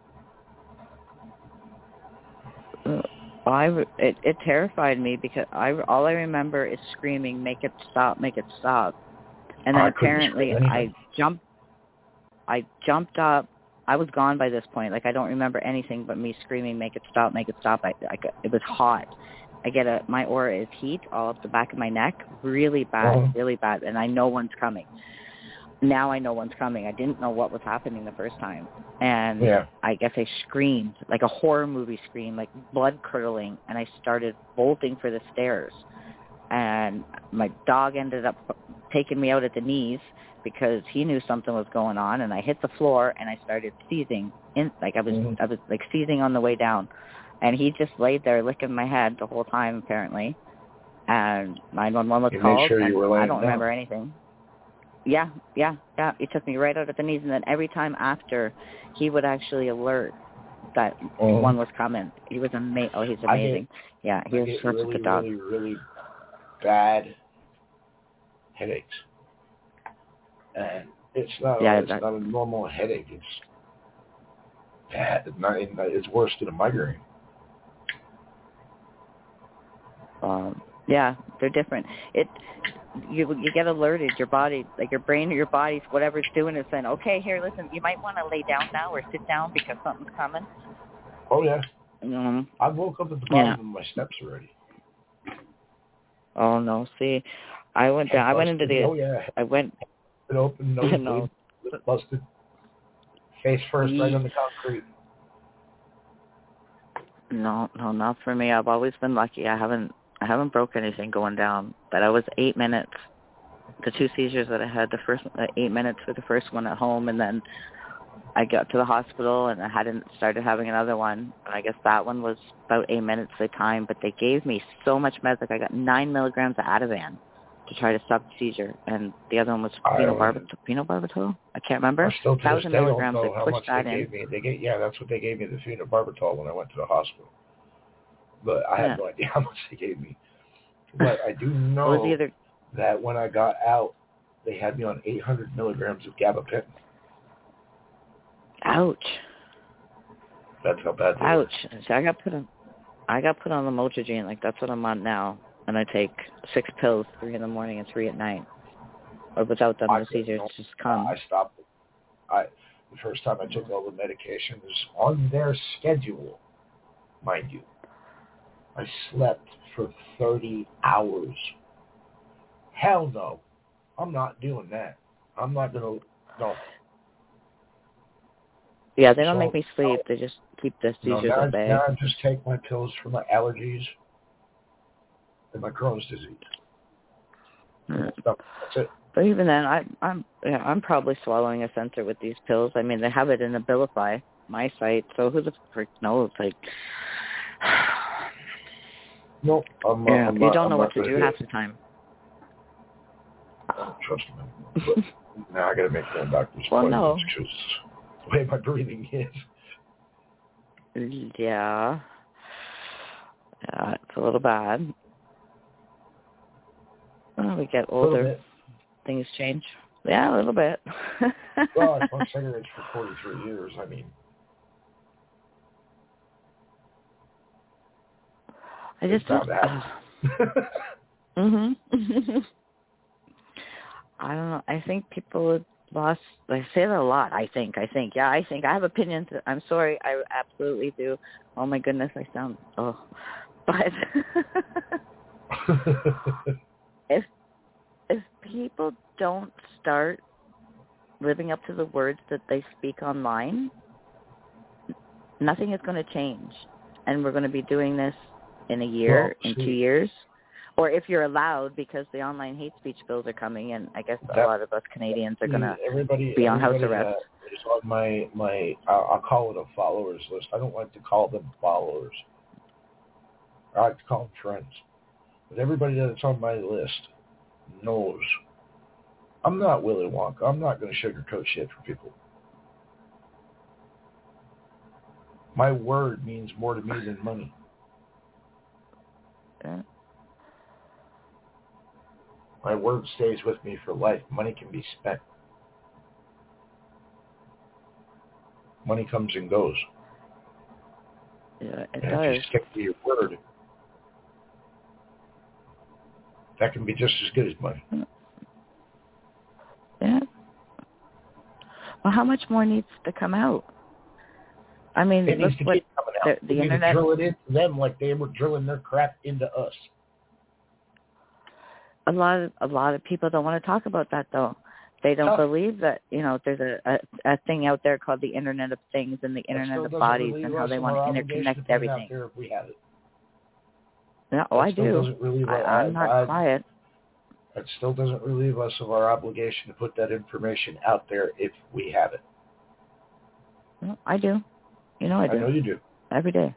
Uh, I it, it terrified me because I all I remember is screaming, "Make it stop! Make it stop!" And then
I
apparently I jumped. I jumped up. I was gone by this point. Like I don't remember anything but me screaming, "Make it stop! Make it stop!" I, I it was hot. I get a my aura is heat all up the back of my neck, really bad,
uh-huh.
really bad, and I know one's coming. Now I know one's coming. I didn't know what was happening the first time. And
yeah.
I guess I screamed, like a horror movie scream, like blood curdling, and I started bolting for the stairs. And my dog ended up taking me out at the knees because he knew something was going on, and I hit the floor, and I started seizing, in, like I was,
mm-hmm.
I was like seizing on the way down. And he just laid there licking my head the whole time, apparently. And nine one one was
you
called,
made sure
and
you were
I don't
down.
remember anything. Yeah, yeah, yeah. He took me right out at the knees, and then every time after, he would actually alert that
mm-hmm.
one was coming. He was amazing. Oh, he's amazing.
Get,
yeah, he
I
was
get
such
really,
a good dog.
really, really bad headaches, and it's not.
Yeah,
it's
that,
not a normal headache. It's bad. It's not. It's worse than a migraine.
Um, yeah, they're different. It. You you get alerted, your body, like your brain or your body, whatever it's doing is saying, okay, here, listen, you might want to lay down now or sit down because something's coming.
Oh, yeah.
Um,
I woke up at the bottom
yeah.
of my steps already.
Oh, no. See, I went down. I went into the...
Oh, yeah.
I went...
It opened, nosebleed,
no.
lip busted, face first right on the concrete.
No, no, not for me. I've always been lucky. I haven't I haven't broke anything going down. But I was eight minutes. The two seizures that I had, the first uh, eight minutes for the first one at home, and then I got to the hospital and I hadn't started having another one. And I guess that one was about eight minutes at a time. But they gave me so much meds. Like I got nine milligrams of Ativan to try to stop the seizure, and the other one was phenobarbital. Phenobarbital? I can't remember.
I still to
Thousand
this day
milligrams.
don't know
They
how
pushed
much
that
they
in.
gave me. They gave, yeah, that's what they gave me, the phenobarbital, when I went to the hospital. But I have
yeah.
no idea how much they gave me. But I do know
it was either...
that when I got out, they had me on eight hundred milligrams of gabapentin.
Ouch.
That's how bad they
Ouch.
were.
So I got put on I got put on the Motrigine, like that's what I'm on now. And I take six pills, three in the morning and three at night. Or without them, the seizures just come.
I stopped it. I the first time I took all the medications on their schedule, mind you. I slept for thirty hours. Hell no. I'm not doing that. I'm not going to, no.
Yeah, they don't
so,
make me sleep.
No.
They just keep the
No,
seizures
now,
at bay.
now I just take my pills for my allergies and my Crohn's disease.
Mm.
That's it.
But even then, I, I'm yeah, I'm probably swallowing a sensor with these pills. I mean, they have it in Abilify, my site, so who the frick knows? Like,
no, I'm,
yeah,
I'm
you
not,
don't
I'm
know what to
do
do
it.
half the time.
Trust me. But now I got to make more doctor's
Well,
appointments
no.
because the way my breathing is.
Yeah. Yeah, it's a little bad. When we get older, things change. Yeah, a little bit.
Well, I smoked cigarettes for forty-three years. I mean,
I just
don't.
Uh, mhm. I don't know. I think people have lost. I say that a lot. I think. I think. Yeah. I think. I have opinions. I'm sorry. I absolutely do. Oh my goodness. I sound. Oh, but if if people don't start living up to the words that they speak online, nothing is going to change, and we're going to be doing this in a year,
well,
in two years, or if you're allowed, because the online hate speech bills are coming, and I guess a
that,
lot of us Canadians are going to
everybody,
be on
everybody
house arrest.
That is on my, my I'll, I'll call it a followers list. I don't like to call them followers. I like to call them friends. But everybody that's on my list knows I'm not Willy Wonka. I'm not going to sugarcoat shit for people. My word means more to me than money.
Yeah.
My word stays with me for life. Money can be spent. Money comes and goes.
Yeah, it
and
does.
if you stick to your word, that can be just as good as money.
Yeah. Well, how much more needs to come out? I mean,
it
look
needs to
what
keep coming out.
the, the
we
internet.
Need to drill it into them like they were drilling their crap into us.
A lot of a lot of people don't want to talk about that, though. They don't
Tough.
believe that, you know, there's a, a, a thing out there called the Internet of Things and the Internet of Bodies and how they want to interconnect
to
everything.
Out there if we have it.
Yeah, oh, I do.
Relieve
I,
our,
I'm not
I,
quiet.
It still doesn't relieve us of our obligation to put that information out there if we have it.
Well, I do. You know I do.
I know you do.
Every day.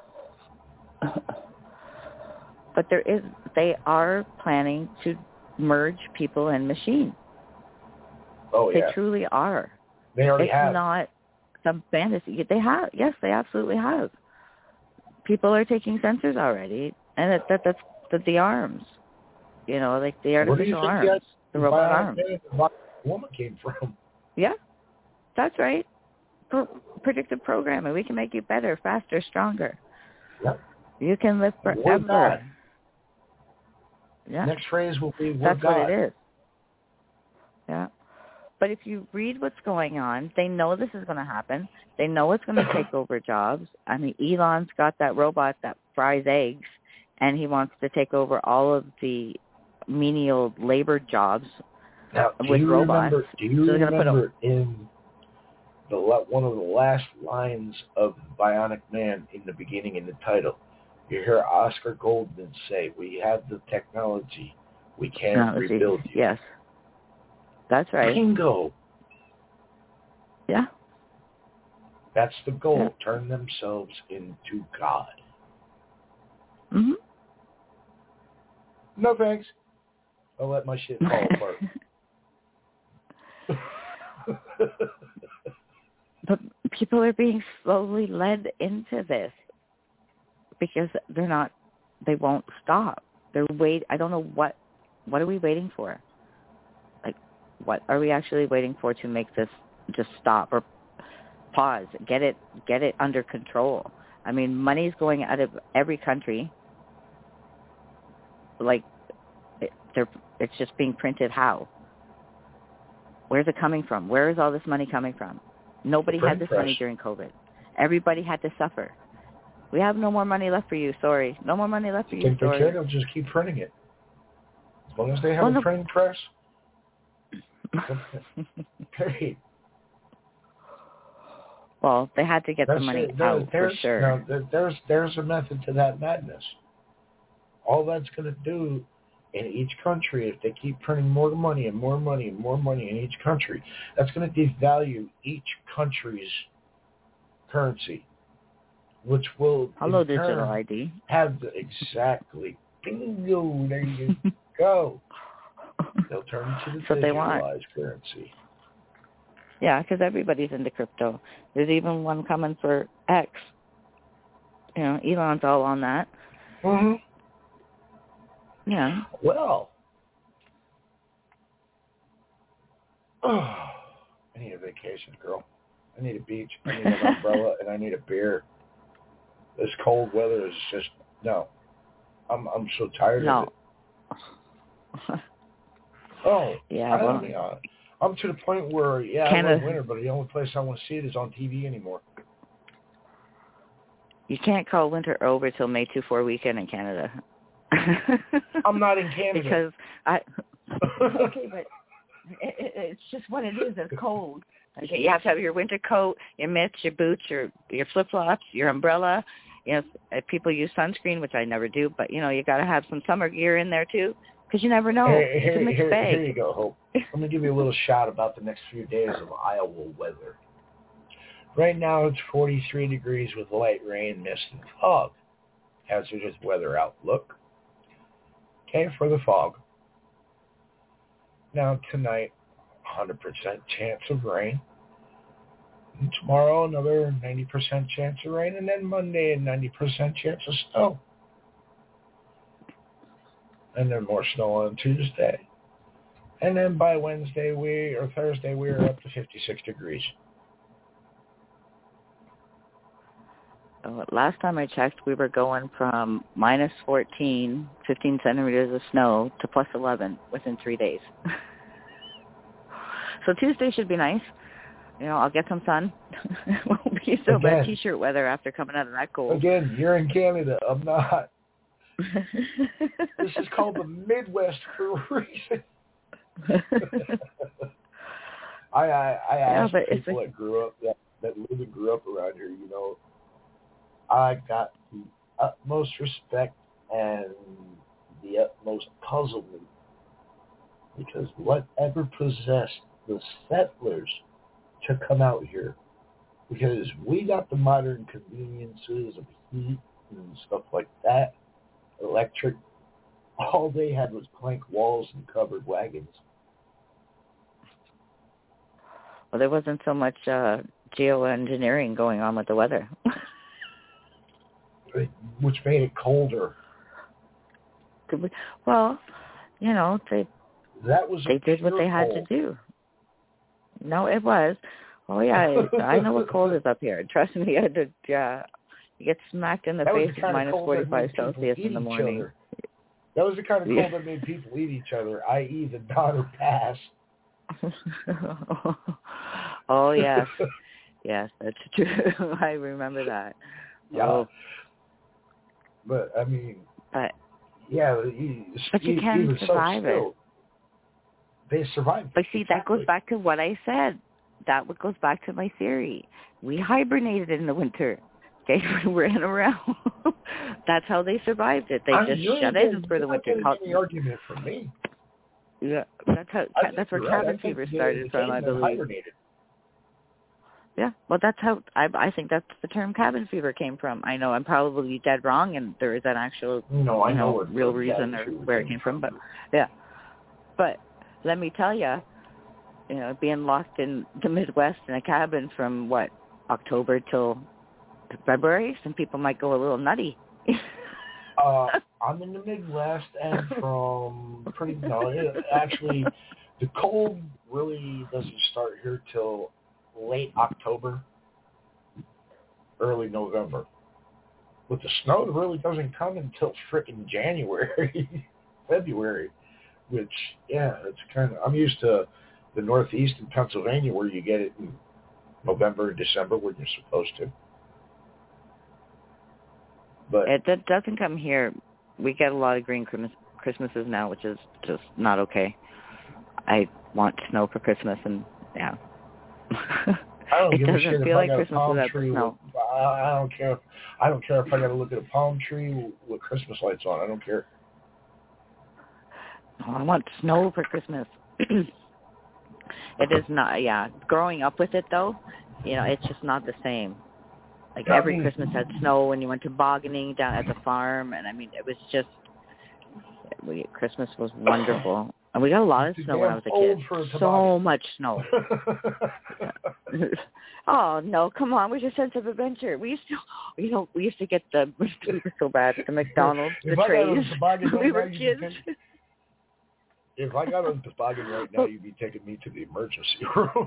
But there is, they are planning to merge people and machine.
Oh,
they
yeah.
truly are.
They already
it's
have.
It's not some fantasy. They have. Yes, they absolutely have. People are taking sensors already, and that, that that's the, the arms. You know, like the artificial arms, the, the robot arms.
The woman came from.
Yeah, that's right. Pro- predictive programming. We can make you better, faster, stronger.
Yep.
You can live forever. Yeah.
Next phrase will be, we're
That's
God.
what it is. Yeah. But if you read what's going on, they know this is going to happen. They know it's going to take over jobs. I mean, Elon's got that robot that fries eggs, and he wants to take over all of the menial labor jobs
now, do
with
you
robots.
Remember, do you
so
remember
put a,
in the one of the last lines of Bionic Man in the beginning in the title, you hear Oscar Goldman say, "We have the technology. We can't rebuild you."
Yes. That's right.
Bingo.
Yeah.
That's the goal.
Yeah.
Turn themselves into God.
Mm-hmm.
No thanks. I'll let my shit fall apart.
But people are being slowly led into this because they're not, they won't stop. They're wait. I don't know what, what are we waiting for? Like, what are we actually waiting for to make this just stop or pause? Get it, get it under control. I mean, money's going out of every country. Like, it, they're, it's just being printed. How? Where's it coming from? Where is all this money coming from? Nobody had this
press.
money during COVID. Everybody had to suffer. We have no more money left for you. Sorry. No more money left for you.
Think
Sorry.
they can? They'll just keep printing it. As long as they have
well,
a
no.
printing press. Period.
Well, they had to get
That's
the money
it. There,
out for sure.
No, there, there's there's a method to that madness. All that's going to do in each country, if they keep printing more money and more money and more money in each country, that's going to devalue each country's currency, which will
Hello,
in turn
digital I D.
have the, exactly bingo. There you go. They'll turn to the
That's what they want.
digitalized currency.
Yeah, because everybody's into crypto. There's even one coming for X. You know, Elon's all on that.
Mm-hmm.
Yeah.
Well, oh, I need a vacation, girl. I need a beach. I need an umbrella, and I need a beer. This cold weather is just no. I'm I'm so tired
no.
of it. Oh,
yeah.
I
Well,
mean, uh, I'm to the point where yeah,
Canada,
I love winter, but the only place I want to see it is on T V anymore.
You can't call winter over till May two four weekend in Canada.
I'm not in Canada
because I. Okay, but it, it, it's just what it is. It's cold. Okay, you have to have your winter coat, your mitts, your boots, your your flip flops, your umbrella. You know, if people use sunscreen, which I never do, but you know, you got to have some summer gear in there too, because you never know.
Here,
it's
here,
a mixed
here,
bag.
here you go, Hope. Let me give you a little shout about the next few days of Iowa weather. Right now it's forty-three degrees with light rain, mist, and fog. Hazardous weather outlook. Okay, for the fog. Now tonight, one hundred percent chance of rain. And tomorrow, another ninety percent chance of rain. And then Monday, a ninety percent chance of snow. And then more snow on Tuesday. And then by Wednesday, we or Thursday, we are up to fifty-six degrees.
Uh, last time I checked, we were going from minus fourteen, fifteen centimeters of snow to plus eleven within three days. So Tuesday should be nice. You know, I'll get some sun. It won't be so bad T-shirt weather after coming out of that cold.
Again, you're in Canada. I'm not. This is called the Midwest for a reason. I I, I asked
yeah,
people that grew up that, that live and grew up around here, you know, I got the utmost respect and the utmost puzzlement because whatever possessed the settlers to come out here, because we got the modern conveniences of heat and stuff like that, electric. All they had was plank walls and covered wagons.
Well, there wasn't so much uh, geoengineering going on with the weather.
Which made it colder.
Well, you know, they
that was
they did what they had
cold.
to do. No, it was. Oh yeah, I know what cold is up here. Trust me, I did. Yeah, you get smacked in the
that
face
at
minus forty-five Celsius in the morning.
Other. That was the kind of cold
yeah.
that made people eat each other, that is the Donner Pass.
Oh, yes. Yes, that's true. I remember that.
Yeah.
Oh.
But, I mean,
but,
yeah, you,
but you can
even
survive
so still,
it.
They survived.
But see,
exactly.
that goes back to what I said. That goes back to my theory. We hibernated in the winter. Okay, we ran around. That's how they survived it. They
I
just
mean,
shut in for the winter.
Not any argument from me.
Yeah, that's how.
I
That's where
right.
cabin fever started from, I believe.
Hibernated.
Yeah, well, that's how I. I think that's the term cabin fever came from. I know I'm probably dead wrong, and there is an actual,
no, I
you
know,
know, real reason or where it came from. But yeah, but let me tell you, you know, being lost in the Midwest in a cabin from what October till February, some people might go a little nutty.
uh, I'm in the Midwest, and from pretty no, actually, the cold really doesn't start here till late October, early November. But the snow really doesn't come until frickin' January, February, which, yeah, it's kind of, I'm used to the Northeast in Pennsylvania where you get it in November, December when you're supposed to. But
it, it doesn't come here. We get a lot of green Christmas, Christmases now, which is just not okay. I want snow for Christmas, and yeah.
I don't
it
give
doesn't
a shit
feel
if
like
I got
Christmas
a palm
without
tree.
the snow.
With, I don't care. I don't care if I got to look at a palm tree with Christmas lights on. I don't care.
Oh, I want snow for Christmas. It is not. Yeah, growing up with it though, you know, it's just not the same. Like
yeah,
every
I mean,
Christmas had snow when you went tobogganing down at the farm, and I mean, it was just we, Christmas was wonderful. And we got a lot of snow when I was a kid. A so much snow. Oh no, come on! Where's your sense of adventure? We used to, you know, we used to get the we were so bad at the McDonald's, the trays. We were kids.
Take, if I got on the toboggan right now, you'd be taking me to the emergency room.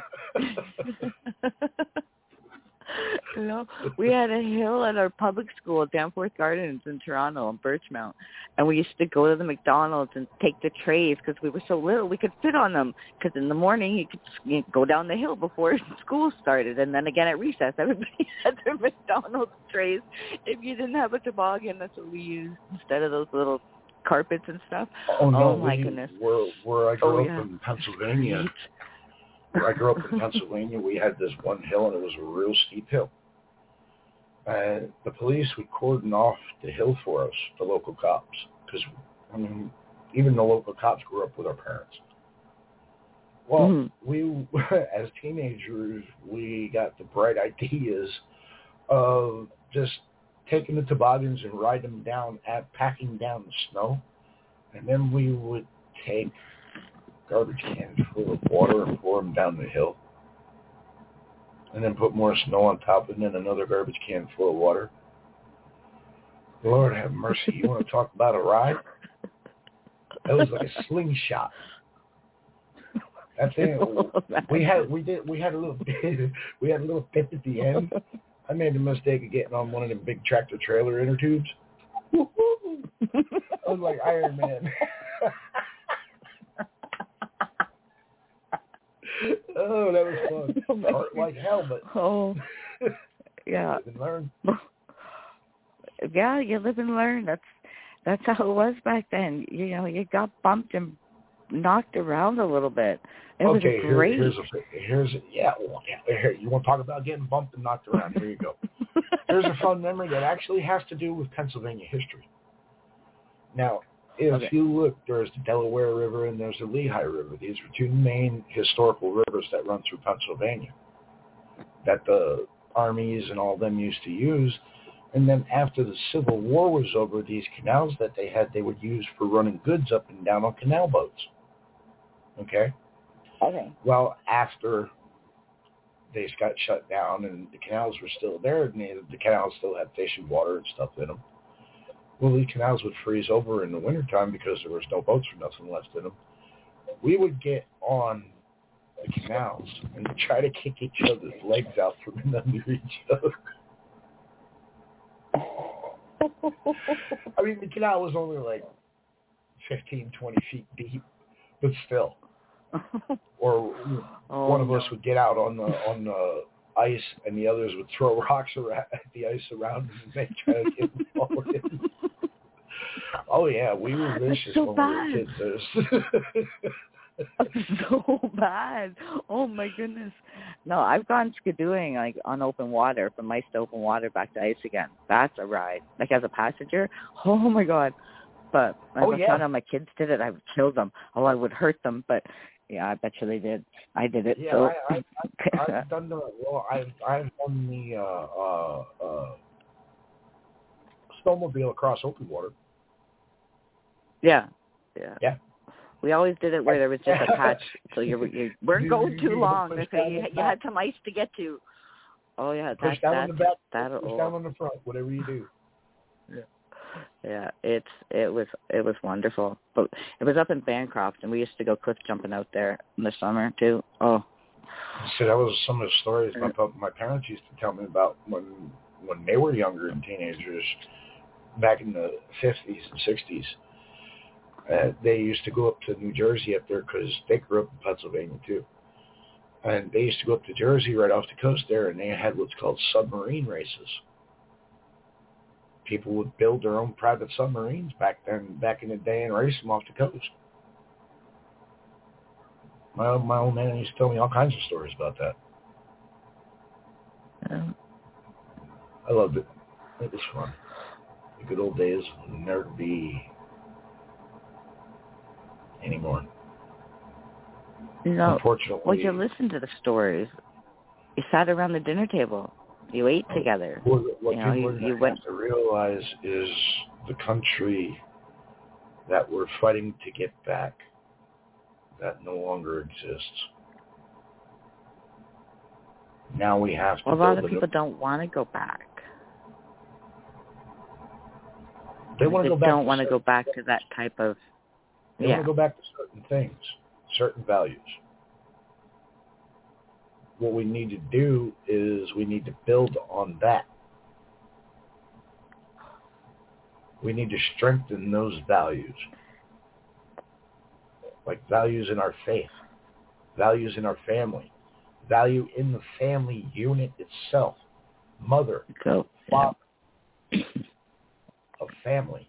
You know, we had a hill at our public school, Danforth Gardens in Toronto, on Birchmount, and we used to go to the McDonald's and take the trays because we were so little we could fit on them. Because in the morning you could you know, go down the hill before school started, and then again at recess, everybody had their McDonald's trays. If you didn't have a toboggan, that's what we used instead of those little carpets and stuff.
Oh no,
oh my
we,
goodness!
Where where I grew
oh,
up
yeah.
in Pennsylvania. Where I grew up in Pennsylvania, we had this one hill, and it was a real steep hill. And the police would cordon off the hill for us, the local cops, because, I mean, even the local cops grew up with our parents. Well, mm-hmm. we, as teenagers, we got the bright ideas of just taking the toboggans and riding them down, at packing down the snow, and then we would take garbage cans full of water and pour them down the hill, and then put more snow on top, and then another garbage can full of water. Lord have mercy! You want to talk about a ride? That was like a slingshot. That thing. We had we did we had a little bit we had a little bit at the end. I made the mistake of getting on one of them big tractor trailer inner tubes. I was like Iron Man. Oh, that was fun. Hurt like hell, but
oh, yeah.
Live and learn.
Yeah, you live and learn. That's that's how it was back then. You know, you got bumped and knocked around a little bit. It
okay,
was great.
Here, here's a here's a, yeah. Well, here, you want to talk about getting bumped and knocked around? Here you go. Here's a fun memory that actually has to do with Pennsylvania history. Now, if
okay.
you look, there's the Delaware River and there's the Lehigh River. These are two main historical rivers that run through Pennsylvania that the armies and all them used to use. And then after the Civil War was over, these canals that they had, they would use for running goods up and down on canal boats. Okay?
Okay.
Well, after they got shut down and the canals were still there, and they, the canals still had fish and water and stuff in them. Well, these canals would freeze over in the wintertime because there was no boats or nothing left in them. We would get on the canals and try to kick each other's legs out from under each other. I mean, the canal was only like fifteen, twenty feet deep, but still. Or
oh,
one of
no.
us would get out on the on the ice, and the others would throw rocks around, at the ice around them and make try to get them fall in. Oh yeah, we were vicious
so
when
bad.
we were kids.
So bad. Oh my goodness. No, I've gone skidooing like on open water, from ice to open water back to ice again. That's a ride. Like as a passenger. Oh my God. But if
oh,
I
yeah.
found out my kids did it, I would kill them. Oh, I would hurt them. But yeah, I bet you they did. I did it.
Yeah,
so.
I, I, I've done the well. I've I've done the uh, uh, uh, snowmobile across open water.
Yeah. Yeah.
Yeah.
We always did it where there was just a patch, so you, you weren't going too long. So you, you had some ice to get to. Oh yeah,
push
that's
down
that.
on the back,
that
push
oh.
down on the front, whatever you do.
Yeah, yeah. It's it was it was wonderful, but it was up in Bancroft, and we used to go cliff jumping out there in the summer too. Oh,
See, that was some of the stories my my parents used to tell me about when when they were younger and teenagers, back in the fifties and sixties. Uh, they used to go up to New Jersey up there because they grew up in Pennsylvania too. And they used to go up to Jersey right off the coast there, and they had what's called submarine races. People would build their own private submarines back then, back in the day, and race them off the coast. My, my old man used to tell me all kinds of stories about that.
yeah.
I loved it. It was fun. The good old days will never be anymore.
You know,
Unfortunately,
well, you listened to the stories. You sat around the dinner table. You ate together.
What, what
you know,
people
you,
you
you
have
went
to realize is the country that we're fighting to get back, that no longer exists. Now we have to
well, a lot of
build
people
it
don't want to go back.
They want to go back.
don't
to
want to
certain,
go back to that type of.
They
yeah.
want to go back to certain things, certain values. What we need to do is we need to build on that. We need to strengthen those values, like values in our faith, values in our family, value in the family unit itself, mother,
Go.
father, yeah. of family.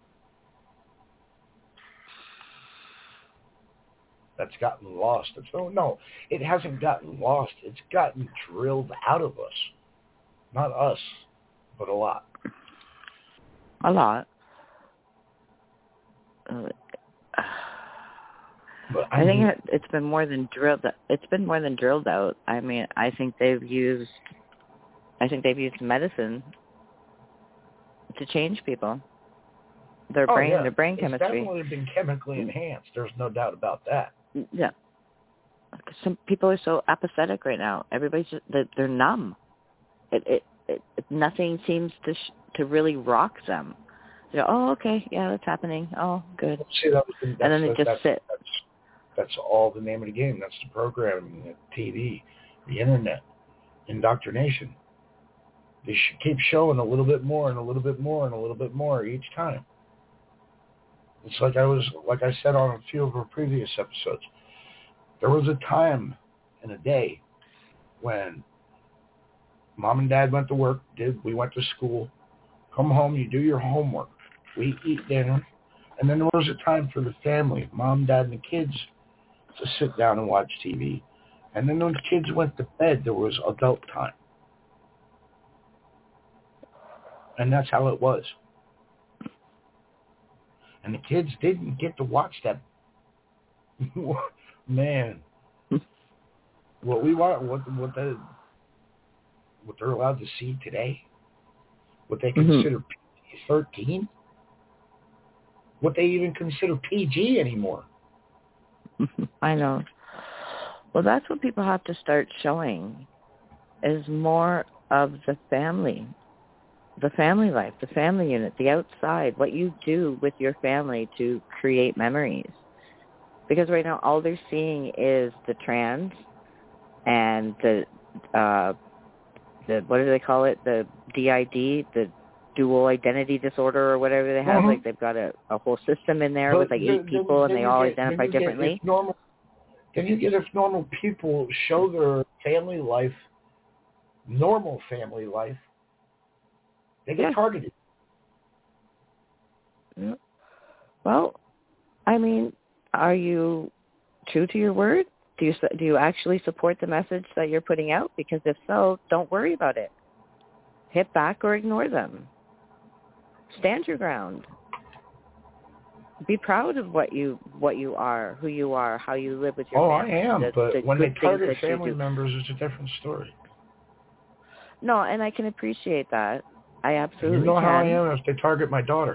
That's gotten lost. It's, no, no, it hasn't gotten lost. It's gotten drilled out of us. Not us, but a lot.
A lot. Uh,
but
I,
I
think
mean,
it, it's been more than drilled. It's been more than drilled out. I mean, I think they've used. I think they've used medicine to change people. Their
oh,
brain,
yeah.
their brain
it's
chemistry.
It's definitely been chemically enhanced. There's no doubt about that.
Yeah. Some people are so apathetic right now. Everybody's just, they're, they're numb. It, it, it, it nothing seems to sh- to really rock them. You know, oh, okay, yeah, that's happening. Oh, good.
See, that was, that's,
and then they
that's,
just
that's,
sit.
That's, that's all the name of the game. That's the programming, the T V, the internet, indoctrination. They should keep showing a little bit more and a little bit more and a little bit more each time. It's like I was, like I said on a few of our previous episodes. There was a time in a day when mom and dad went to work, did we went to school, come home, you do your homework, we eat dinner, and then there was a time for the family, mom, dad, and the kids to sit down and watch T V. And then when the kids went to bed, there was adult time. And that's how it was. And the kids didn't get to watch that. Man, what we want, what what the what they're allowed to see today, what they consider mm-hmm. P G thirteen, what they even consider P G anymore.
I know. Well, that's what people have to start showing, is more of the family, the family life, the family unit, the outside, what you do with your family to create memories. Because right now all they're seeing is the trans and the, uh, the what do they call it, the D I D, the dual identity disorder or whatever they have. Mm-hmm. Like they've got a, a whole system in there but with like eight then, people then, and they all get, identify differently.
Get, if, normal, Then you get if normal people show their family life, normal family life, they get
yeah.
targeted.
Yeah. Well, I mean, are you true to your word? Do you do you actually support the message that you're putting out? Because if so, don't worry about it. Hit back or ignore them. Stand your ground. Be proud of what you what you are, who you are, how you live with your
oh,
family.
Oh, I am,
the,
but
the
when they target family
do.
members, it's a different story.
No, and I can appreciate that. I absolutely
You know
can.
how I am if they target my daughter.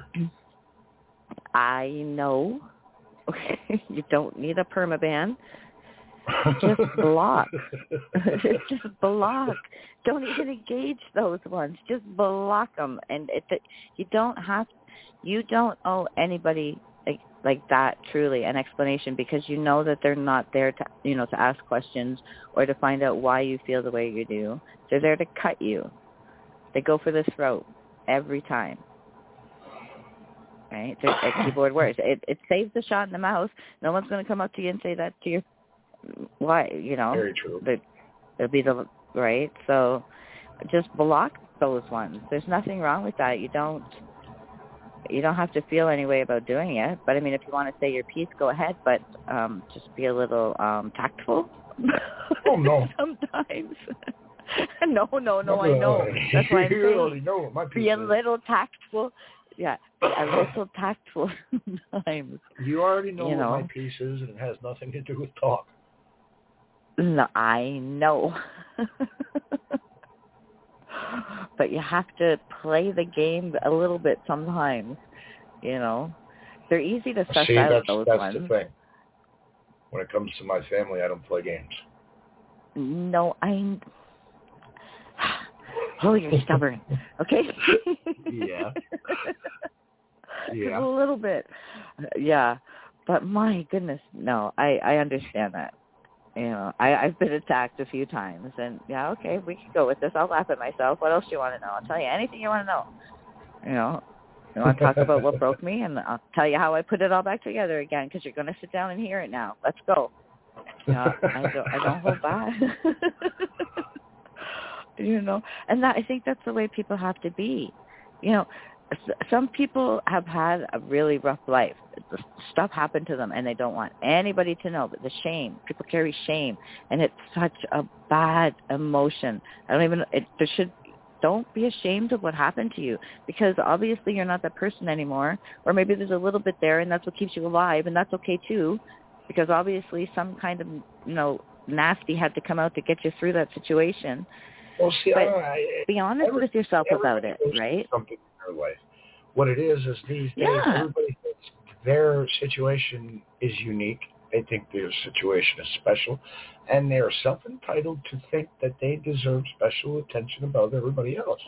I know. You don't need a permaban. Just block. Just block. Don't even engage those ones. Just block them. And it, you don't have, you don't owe anybody like, like that truly an explanation, because you know that they're not there to, you know, to ask questions or to find out why you feel the way you do. They're there to cut you. They go for the throat every time. Right? It's a, a keyboard words. It, it saves the shot in the mouth. No one's going to come up to you and say that to you. Why, you know?
Very true.
But it'll be the right. So just block those ones. There's nothing wrong with that. You don't. You don't have to feel any way about doing it. But I mean, if you want to say your piece, go ahead. But um, just be a little um, tactful.
Oh no.
Sometimes. no, no, no. I know. That's why I'm
you
saying.
already know what my piece
be a
is.
little tactful. Yeah, be a little tactful sometimes.
You already know,
you know
what my piece is, and it has nothing to do with talk.
No, I know. But you have to play the game a little bit sometimes, you know. They're easy to suss
See,
out,
that's,
those
that's
ones.
the thing. When it comes to my family, I don't play games.
No, I... Oh, you're stubborn. Okay?
Yeah.
Yeah.
Yeah.
A little bit. Yeah. But my goodness, no, I, I understand that. You know, I, I've been attacked a few times, and yeah, okay, we can go with this. I'll laugh at myself. What else do you want to know? I'll tell you anything you want to know. You know, you want to talk about what broke me, and I'll tell you how I put it all back together again, because you're going to sit down and hear it now. Let's go. You know, I don't, I don't hold back. You know, and that I think that's the way people have to be. You know, some people have had a really rough life. Stuff happened to them, and they don't want anybody to know. But the shame, people carry shame, and it's such a bad emotion. I don't even. It, there should. Don't be ashamed of what happened to you, because obviously you're not that person anymore, or maybe there's a little bit there, and that's what keeps you alive, and that's okay too, because obviously some kind of, you know, nasty had to come out to get you through that situation.
Well, see,
but
I, I,
be honest
every,
with yourself about it, right?
Something in their life. What it is is these days,
yeah.
everybody thinks their situation is unique. They think their situation is special, and they are self-entitled to think that they deserve special attention above everybody else.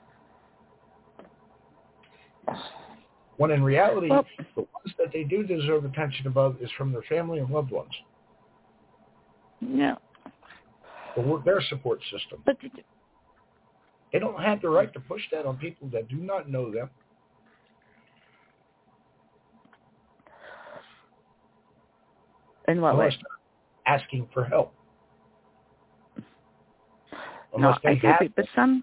When in reality, well, the ones that they do deserve attention above is from their family and loved ones.
Yeah.
Their support system.
But
they don't have the right to push that on people that do not know them.
In what
Unless
way?
Asking for help.
No, I agree, but some,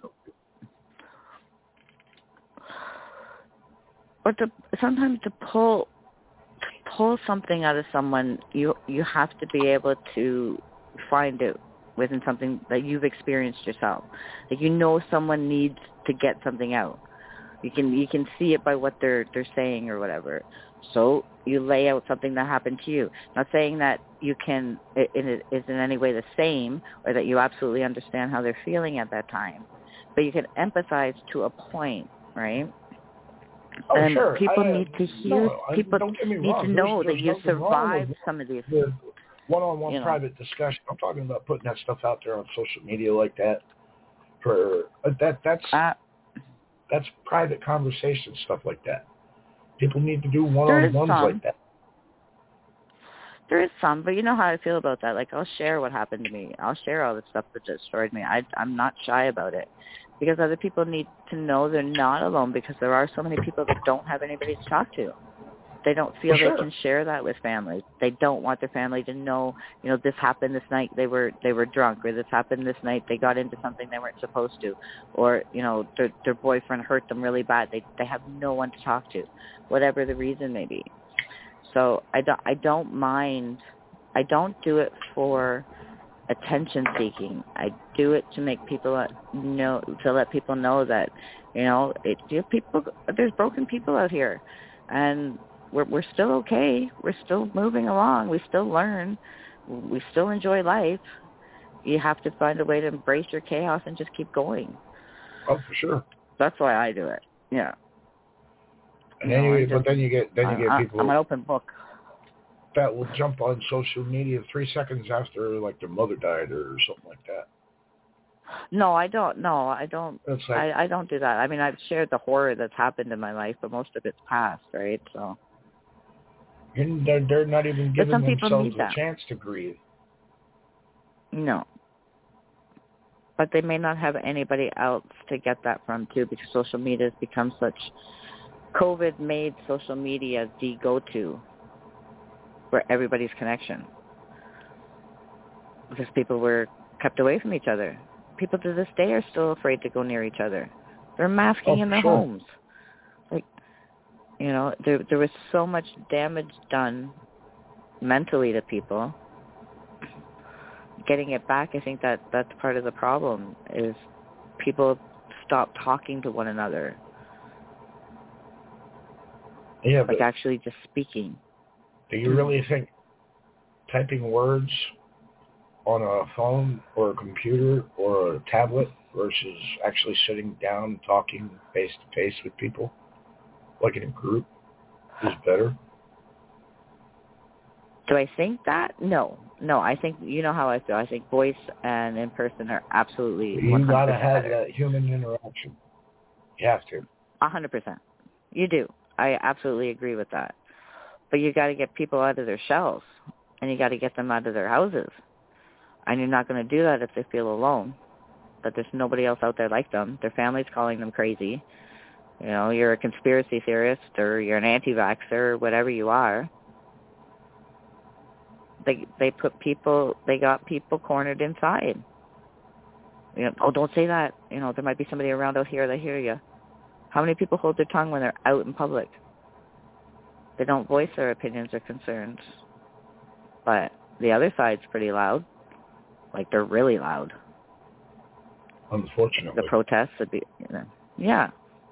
or to sometimes to pull to pull something out of someone, you you have to be able to find it within something that you've experienced yourself. Like, you know, someone needs to get something out. You can you can see it by what they're they're saying or whatever. So you lay out something that happened to you. Not saying that you can it, it is in any way the same, or that you absolutely understand how they're feeling at that time, but you can empathize to a point, right?
Oh,
and
sure.
people
I,
need to hear.
No,
people
don't get me
need
wrong.
to know
there's,
there's that you survived
with,
some of these.
With one-on-one
you know.
private discussion. I'm talking about putting that stuff out there on social media like that. For that, that's
Uh,
that's private conversation stuff like that. People need to do one-on-ones like that.
There is some, but you know how I feel about that. Like, I'll share what happened to me. I'll share all the stuff that destroyed me. I, I'm not shy about it, because other people need to know they're not alone, because there are so many people that don't have anybody to talk to. They don't feel
For
they
sure.
can share that with families. They don't want their family to know, you know, this happened this night, they were they were drunk, or this happened this night, they got into something they weren't supposed to, or, you know, their their boyfriend hurt them really bad. They they have no one to talk to, whatever the reason may be. So I don't I don't mind. I don't do it for attention seeking. I do it to make people know, to let people know that, you know, it, you know, people, there's broken people out here, and we're we're still okay. We're still moving along. We still learn. We still enjoy life. You have to find a way to embrace your chaos and just keep going.
Oh, for sure.
That's why I do it. Yeah.
And then
No,
you,
just,
but then you get then you get
I,
people
I'm an open book.
that will jump on social media three seconds after like their mother died or something like that.
No, I don't. No, I don't.
It's like,
I, I don't do that. I mean, I've shared the horror that's happened in my life, but most of it's past, right? So
and they're, they're not even
but
giving
some people
themselves
need
a
that.
chance to grieve.
No. But they may not have anybody else to get that from, too, because social media has become such... COVID made social media the go-to for everybody's connection. Because people were kept away from each other. People to this day are still afraid to go near each other. They're masking
Oh,
in their
sure.
homes. Like, you know, there there was so much damage done mentally to people. Getting it back, I think that that's part of the problem, is people stop talking to one another.
Yeah,
Like
but
actually just speaking.
do you really think typing words on a phone or a computer or a tablet versus actually sitting down talking face-to-face with people, like in a group, is better?
Do I think that? No. No, I think, you know how I feel. I think voice and in person are absolutely
You
one hundred percent
got to have
better.
that human interaction. You have to.
one hundred percent. You do. I absolutely agree with that. But you got to get people out of their shells, and you got to get them out of their houses. And you're not going to do that if they feel alone, that there's nobody else out there like them. Their family's calling them crazy. You know, you're a conspiracy theorist, or you're an anti-vaxxer, or whatever you are. They they put people, they got people cornered inside. You know, oh, don't say that. You know, there might be somebody around out here that hear you. How many people hold their tongue when they're out in public? They don't voice their opinions or concerns. But the other side's pretty loud. Like, they're really loud.
Unfortunately.
The protests would be, you know, yeah.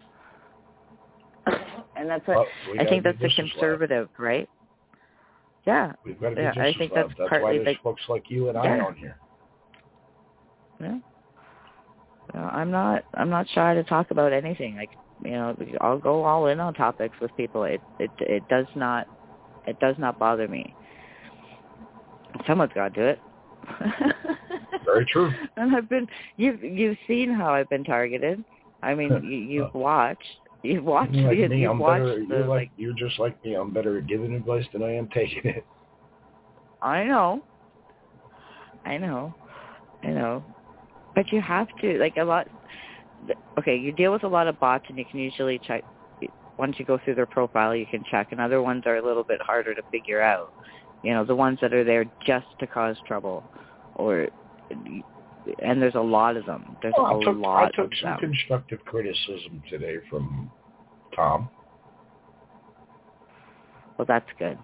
And that's what,
Well, we
I think
gotta
that's
be
the
just as
conservative, right? Yeah.
We've got to be
Yeah,
just
I
as
think
loud.
that's
That's
partly
why there's
like,
folks like you and I
yeah.
on here.
Yeah. You know, I'm not. I'm not shy to talk about anything. Like, you know, I'll go all in on topics with people. It it it does not. It does not bother me. Someone's got to do it.
Very true.
And I've been. You've you've seen how I've been targeted. I mean, you, you've watched. You've watched.
You're like
the,
me,
you've
I'm
watched
better.
the,
You're like,
like.
you're just like me. I'm better at giving advice than I am taking it.
I know. I know. I know. But you have to, like, a lot, okay, you deal with a lot of bots, and you can usually check, once you go through their profile, you can check, and other ones are a little bit harder to figure out. You know, the ones that are there just to cause trouble, or, and there's a lot of them. There's
Well,
a
I took,
lot
I took
of
some
them.
constructive criticism today from Tom.
Well, that's good.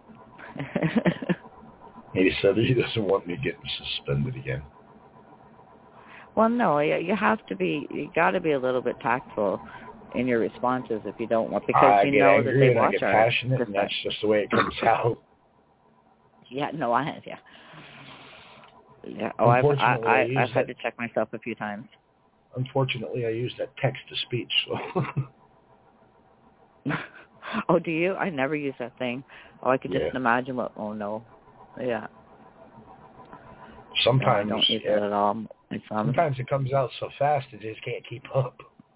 He said he doesn't want me getting suspended again.
Well, no, you, you have to be, you got to be a little bit tactful in your responses if you don't want, because
I
you
get
know
angry
that they
and
watch
I get
our
passionate, and that's just the way it comes out.
Yeah, no, I have, yeah. Yeah. Oh, I've, I,
Unfortunately, I
I,
use
I've had
that-
to check myself a few times.
Unfortunately, I use that text-to-speech. So.
Oh, do you? I never use that thing. Oh, I could just
Yeah.
imagine what, oh, no. Yeah.
Sometimes,
no, I don't use
yeah,
it at all. It's, um,
sometimes it comes out so fast it just can't keep up.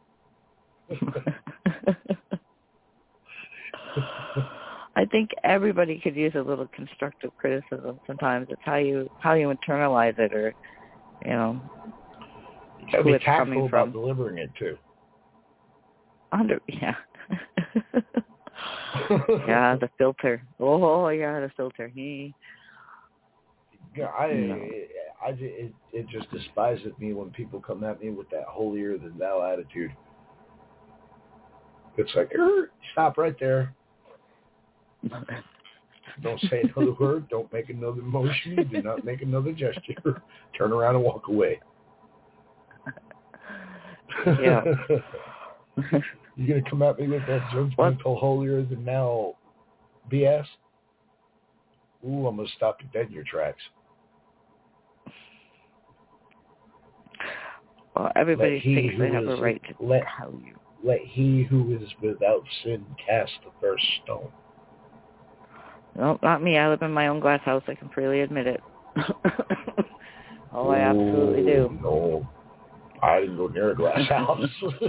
I think everybody could use a little constructive criticism sometimes. It's how you how you internalize it, or, you know,
You gotta
who
be
it's coming
tactful about
from.
delivering it too.
Under, yeah. Yeah, the filter. Oh, yeah, the filter. He.
Yeah, I,
No.
I, it, it just despises me when people come at me with that holier than thou attitude. It's like, er, stop right there. Don't say another word. Don't make another motion. Do not make another gesture. Turn around and walk away.
Yeah.
You're going to come at me with that judgmental holier than thou B S? Ooh, I'm going to stop you dead in your tracks.
Well, everybody thinks they have a right to
let,
tell you.
Let he who is without sin cast the first stone.
No, not me. I live in my own glass house. I can freely admit it. Oh, I absolutely do.
No, I didn't go near a glass house.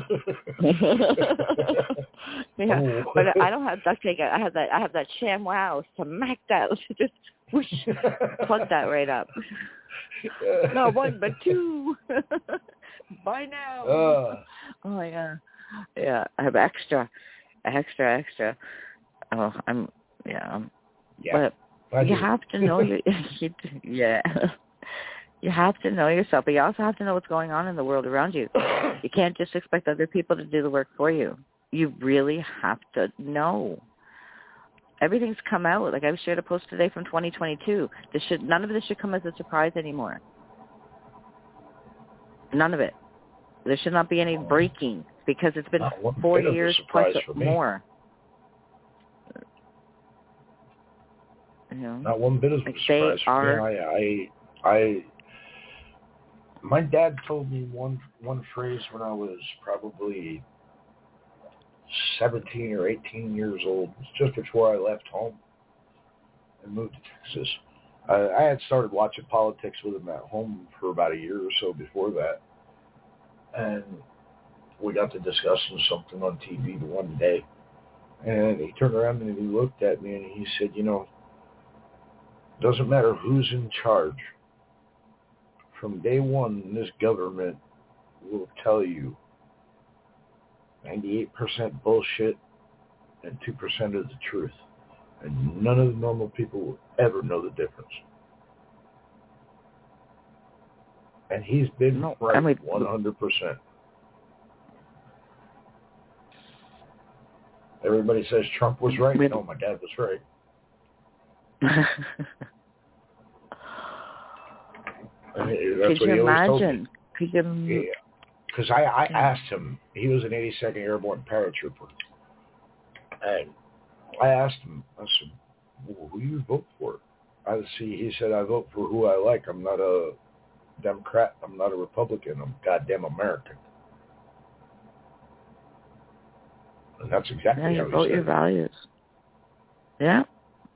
Yeah,
oh.
but I don't have duct tape. I have that. I have that ShamWow to smack that. Just whoosh, plug that right up. Not one, but two. Buy now.
Uh.
Oh yeah, yeah. I have extra, extra, extra. Oh, I'm yeah.
Yeah.
But you have to know your. You, yeah. You have to know yourself, but you also have to know what's going on in the world around you. You can't just expect other people to do the work for you. You really have to know. Everything's come out. Like I shared a post today from twenty twenty-two. This should none of this should come as a surprise anymore. None of it. There should not be any breaking because it's been four years plus more. You know,
not one bit of a
like
surprise
they
for
are,
me. I, I, I, my dad told me one one phrase when I was probably seventeen or eighteen years old. It was just before I left home and moved to Texas. I, I had started watching politics with him at home for about a year or so before that. And we got to discussing something on T V one day. And he turned around and he looked at me and he said, you know, doesn't matter who's in charge. From day one, this government will tell you ninety-eight percent bullshit and two percent is the truth. And none of the normal people will ever know the difference. And he's been
no,
right
I mean,
one hundred percent. Everybody says Trump was right.
Really?
No, my dad was right. And that's
Could
what
you
he always told
imagine?
me.
Could you?
Yeah. Because I, I
Yeah.
asked him, he was an eighty-second Airborne paratrooper. And I asked him, I said, well, who do you vote for? I see. He said, I vote for who I like. I'm not a Democrat. I'm not a Republican. I'm goddamn American. And that's exactly
Yeah, you
how he
vote
said
your
it.
values. Yeah.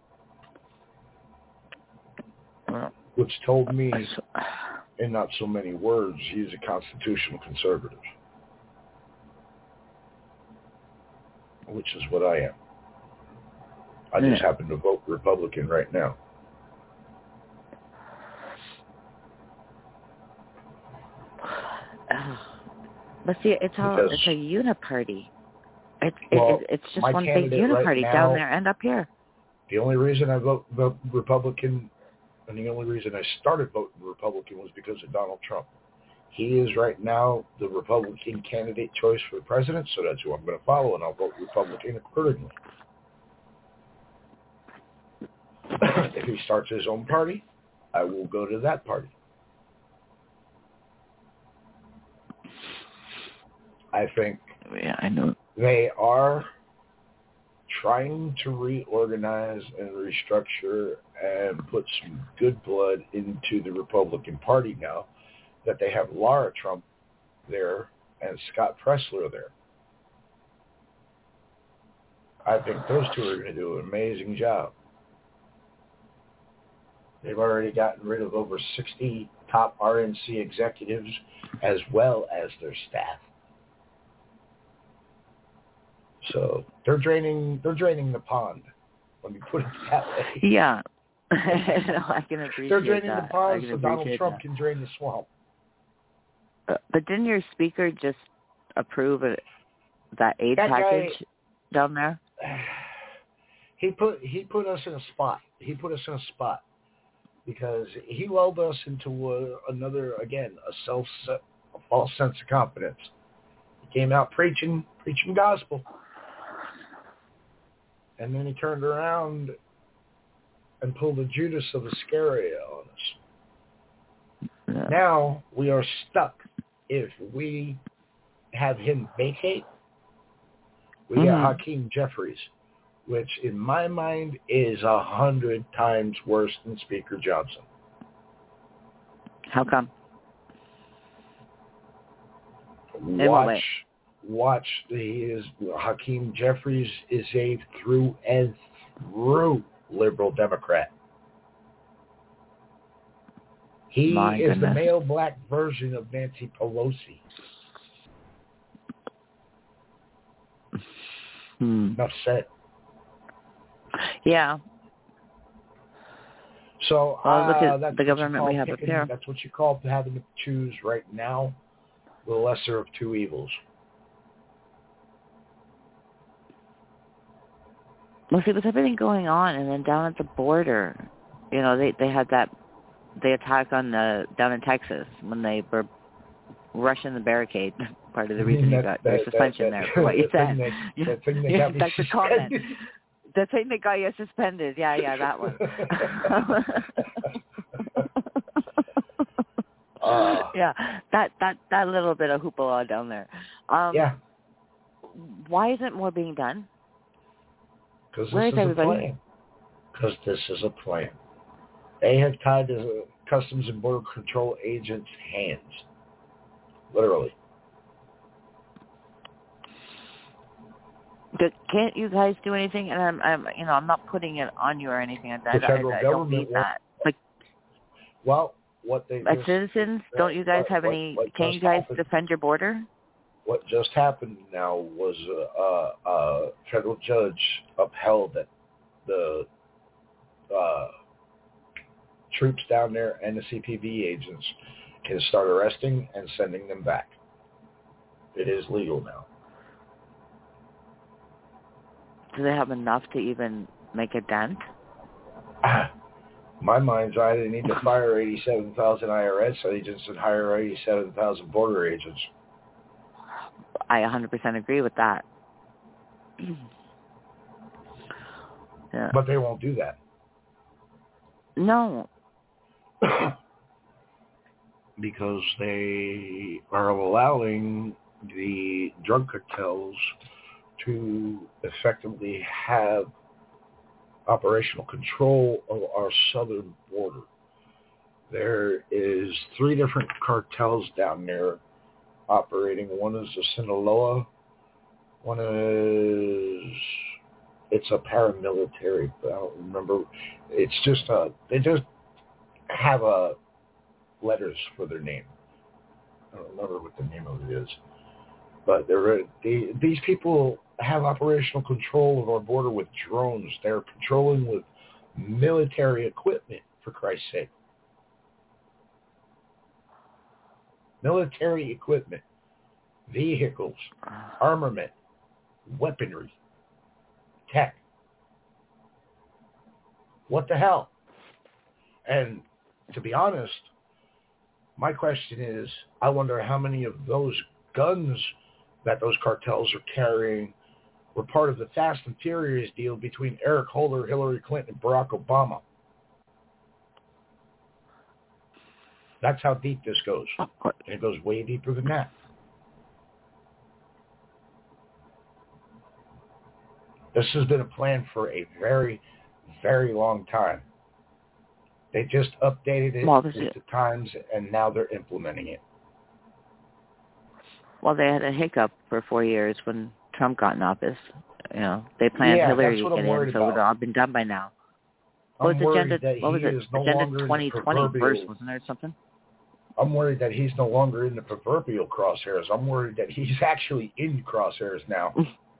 Well,
Which told me,
I,
in not so many words, he's a constitutional conservative. Which is what I am. I just
yeah.
happen to vote Republican right now.
But see, it's all
Because,
it's a uniparty. It's
well,
it, it's just
my
one big
candidate
uniparty
right now,
down there and up here.
The only reason I vote, vote Republican, and the only reason I started voting Republican was because of Donald Trump. He is right now the Republican candidate choice for president, so that's who I'm going to follow, and I'll vote Republican accordingly. If he starts his own party, I will go to that party. I think
Yeah, I know.
they are trying to reorganize and restructure and put some good blood into the Republican Party now that they have Laura Trump there and Scott Presler there. I think those two are going to do an amazing job. They've already gotten rid of over sixty top R N C executives as well as their staff. So they're draining they're draining the pond. Let me put it that way.
Yeah. No, I can appreciate
They're draining
that.
the pond
I
so
can
Donald
appreciate
Trump
that.
can drain the swamp.
Uh, but didn't your speaker just approve it, that aid
That
package
guy,
down there?
he put he put us in a spot. He put us in a spot because he lulled us into a, another again a self a false sense of confidence. He came out preaching preaching gospel, and then he turned around and pulled a Judas of Iscariot on us.
Yeah.
Now we are stuck. If we have him vacate, we
mm-hmm.
got Hakeem Jeffries, which in my mind is a hundred times worse than Speaker Johnson.
How come?
Watch, watch. He is Hakeem Jeffries is a through and through liberal Democrat. He
My
is
goodness.
the male black version of Nancy Pelosi.
Hmm.
Enough said.
Yeah.
So
well, look
uh,
at
that's
the government we have up
picking,
here.
That's what you call having to choose right now the lesser of two evils.
Well, see, with everything going on, and then down at the border, you know, they they had that the attack on the down in Texas when they were rushing the barricade. Part of the reason
that,
you got
that,
your suspension
that,
there for what you said.
That,
yeah,
that thing that
yeah,
got me
that's the comment.
suspended.
The thing that got you suspended. Yeah, yeah, that one.
uh,
yeah, that that that little bit of hoopla down there. Um,
yeah.
Why isn't more being done?
Because
Where
this
is
is
everybody?
a plan. Because this is a plan. They have tied the Customs and Border Control agents' hands. Literally.
But can't you guys do anything? And I'm, I'm, you know, I'm not putting it on you or anything like that.
The federal
I, I
government
don't need that. Like,
well, what they
as
just,
citizens, don't you guys
what,
have
what,
any?
what
Can you guys
happened,
defend your border?
What just happened now was a, a, a federal judge upheld that the uh, troops down there and the C P B agents can start arresting and sending them back. It is legal now.
Do they have enough to even make a dent?
My mind's eye, they need to fire eighty-seven thousand I R S agents and hire eighty-seven thousand border agents.
I one hundred percent agree with that. yeah.
But they won't do that.
No.
Because they are allowing the drug cartels to effectively have operational control of our southern border. There is three different cartels down there operating. One is the Sinaloa. One is, it's a paramilitary, but I don't remember. It's just a, they just have a letters for their name. I don't remember what the name of it is. But they're, they, these people have operational control of our border with drones. They're controlling with military equipment, for Christ's sake. Military equipment, vehicles, armament, weaponry, tech. What the hell? And to be honest, my question is, I wonder how many of those guns that those cartels are carrying were part of the Fast and Furious deal between Eric Holder, Hillary Clinton, and Barack Obama. That's how deep this goes. And it goes way deeper than that. This has been a plan for a very, very long time. They just updated it
well,
with
it.
the times, and now they're implementing it.
Well, they had a hiccup for four years when Trump got in office. You know, they planned
yeah,
Hillary to
get
in, so it would all been done by now. What
I'm
was agenda?
that
What was it?
No
agenda twenty twenty first, wasn't there something?
I'm worried that he's no longer in the proverbial crosshairs. I'm worried that he's actually in crosshairs now.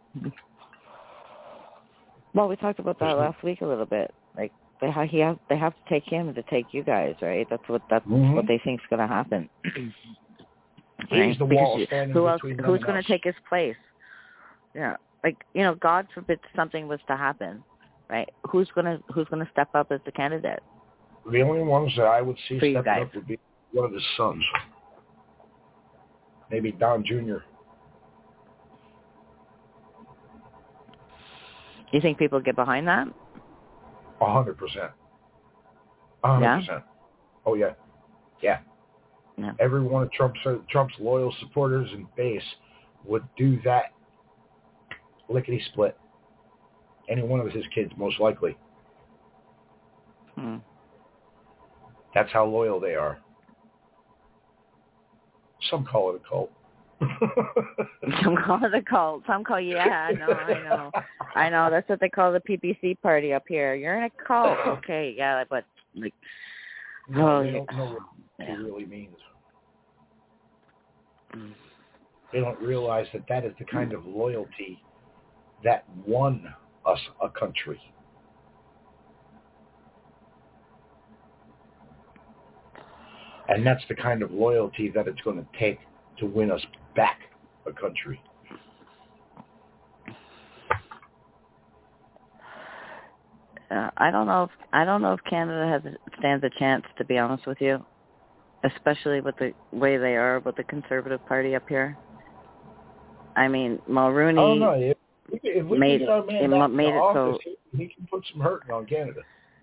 Well, we talked about that last week a little bit. Like they have, he have, they have to take him to take you guys, right? That's what that's mm-hmm. what they think is going to happen.
Right? He's the wall
because
standing
who else?
between
Who's
going
to take his place? Yeah, like you know, God forbid something was to happen, right? Who's gonna Who's gonna step up as the candidate?
The only ones that I would see
For you
stepping
guys.
up would be one of his sons. Maybe Don Junior
You think people get behind that?
A hundred percent. A hundred percent. Oh yeah. Yeah.
No.
Every one of Trump's Trump's loyal supporters and base would do that lickety split. Any one of his kids, most likely.
Hmm.
That's how loyal they are. Some call it a cult.
Some call it a cult. Some call, yeah, I know, I know. I know, that's what they call the P P C party up here. You're in a cult. Okay, yeah, but, like,
no,
oh,
they
yeah.
don't know what
Yeah.
it really means.
Mm.
They don't realize that that is the kind of loyalty that won us a country. And that's the kind of loyalty that it's going to take to win us back a country.
Uh, I don't know if I don't know if Canada has stands a chance, to be honest with you, especially with the way they are with the Conservative Party up here. I mean, Mulroney
Oh no! If, if we
made
get our man
it,
back
made
in
it
office,
so.
he, he can put some hurting on Canada.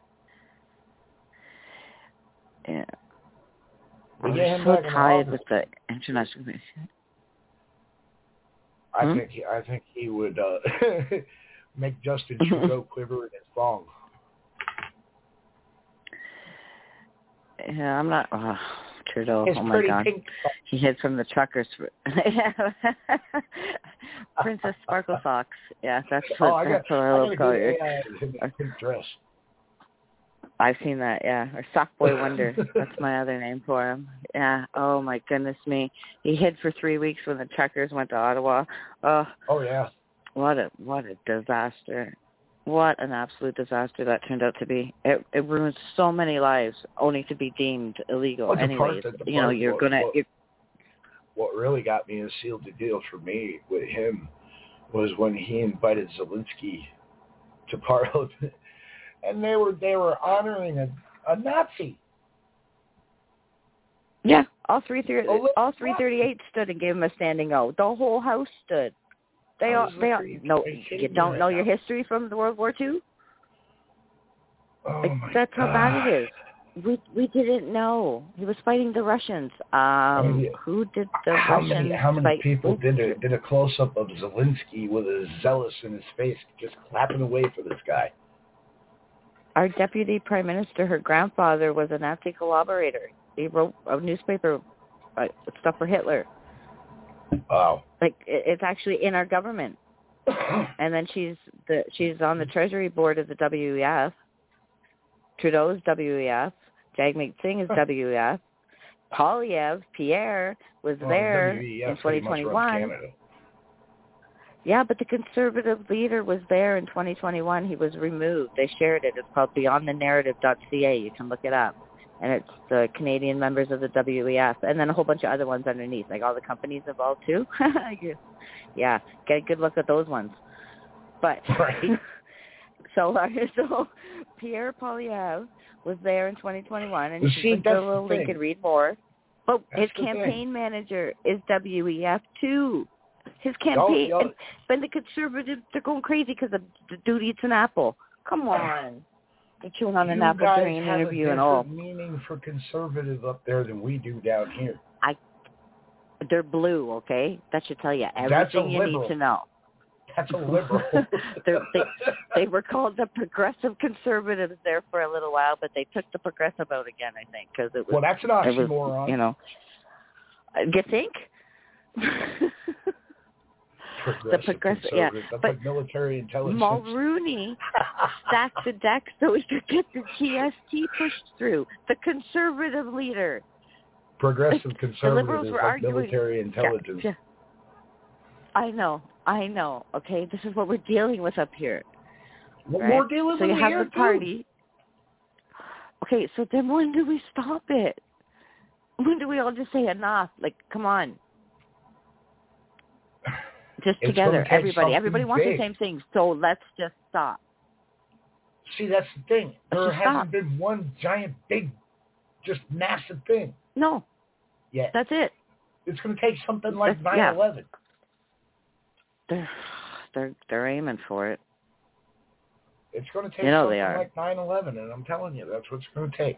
Yeah,
We
we're
get him
so
back in
tied
office.
with the international community.
I
Hmm?
think he, I think he would uh, make Justin Trudeau quiver in his thong.
Yeah, I'm not. Oh, Trudeau.
His
Oh my
pretty
God,
pink.
he hid from the truckers. For, Princess Sparkle Socks. Yeah, that's what
Oh, I got,
that's what I
I
love
got
calling
a
it.
good in his pink dress.
I've seen that, yeah. Or Soft Boy Wonder. That's my other name for him. Yeah. Oh my goodness me. He hid for three weeks when the truckers went to Ottawa. Oh,
Oh yeah.
what a what a disaster. What an absolute disaster that turned out to be. It it ruins so many lives only to be deemed illegal
Well, the
anyways.
part that- the
You know,
part
you're
what,
gonna
what,
you're,
what really got me and sealed the deal for me with him was when he invited Zelensky to Parliament, and they were they were honoring a, a Nazi.
Yeah, all three thir-
Oh,
all three thirty eight stood and gave him a standing O. The whole house stood. They
I
all
was
they
like,
all
are you-
no
are you kidding
you
me
don't
right
know
now?
your history from the World War Two?
Oh
Like,
my
that's how
God.
bad it is. We we didn't know he was fighting the Russians. Um,
I mean,
who did the
how
Russians
many how many
fight?
people did a did a close up of Zelensky with a zealous in his face, just clapping away for this guy?
Our deputy prime minister, her grandfather was a Nazi collaborator. He wrote a newspaper uh, stuff for Hitler.
Wow.
Like it, it's actually in our government. And then she's the she's on the Treasury board of the W E F. Trudeau's W E F. Jagmeet Singh is W E F. Polyev, Pierre, was
Well,
there
W E F
in
pretty
twenty
much runs
twenty-one.
Canada.
Yeah, but the conservative leader was there in twenty twenty-one. He was removed. They shared it. It's called beyond the narrative dot c a. You can look it up. And it's the Canadian members of the W E F. And then a whole bunch of other ones underneath, like all the companies involved too. Yeah, get a good look at those ones. But
Right.
so, uh, so Pierre Polyev was there in twenty twenty-one, and you
See,
can
that's
go to
the
a link
thing.
and read more. But
That's
his
the
campaign
thing.
manager is W E F too. His campaign,
Y'all- y'all-
and, but the conservatives, they're going crazy because the, the dude eats an apple. Come on. They're chewing on an
you
apple
guys
during an
have
interview
a
and all.
different meaning for conservative up there than we do down here.
I, they're blue, okay? That should tell you
That's a
everything you
liberal.
need to know.
That's a liberal.
They're, they they were called the progressive conservatives there for a little while, but they took the progressive out again, I think, because it was.
Well, that's an
it was,
oxymoron.
you know, Uh, you think?
Progressive,
the progressive, yeah.
conservative. That's
But
like military intelligence.
Mulroney stacked the deck so he could get the G S T pushed through. The conservative leader.
Progressive
The
conservative
liberals
is
were
like
arguing.
military intelligence.
Yeah, yeah. I know, I know. Okay, this is what we're dealing with up here.
Well,
Right?
we're dealing
So
with
you
it
have
here,
the party. Okay, so then when do we stop it? When do we all just say enough? Like, come on. Just
It's
together,
gonna take
everybody.
something
Everybody wants
big.
the same thing, so let's just stop.
See, that's the thing. There
Let's just
hasn't
stop.
been one giant, big, just massive thing.
No.
Yet.
That's it.
It's going to take something like
That's, yeah.
nine eleven.
They're, they're, they're aiming for it.
It's going to take
you know
something
they are.
like nine eleven, and I'm telling you, that's what it's going to take.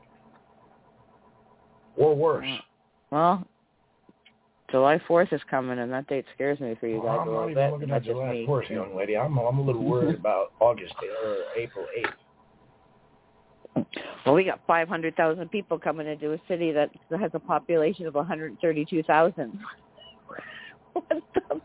Or worse.
Well, July fourth is coming, and that date scares me for you
well,
guys
I'm
a
not
little
even
bit.
looking at
That's just
July
me.
fourth, young lady. I'm, I'm a little worried about August or April eighth.
Well, we got five hundred thousand people coming into a city that has a population of one hundred thirty-two thousand. What the?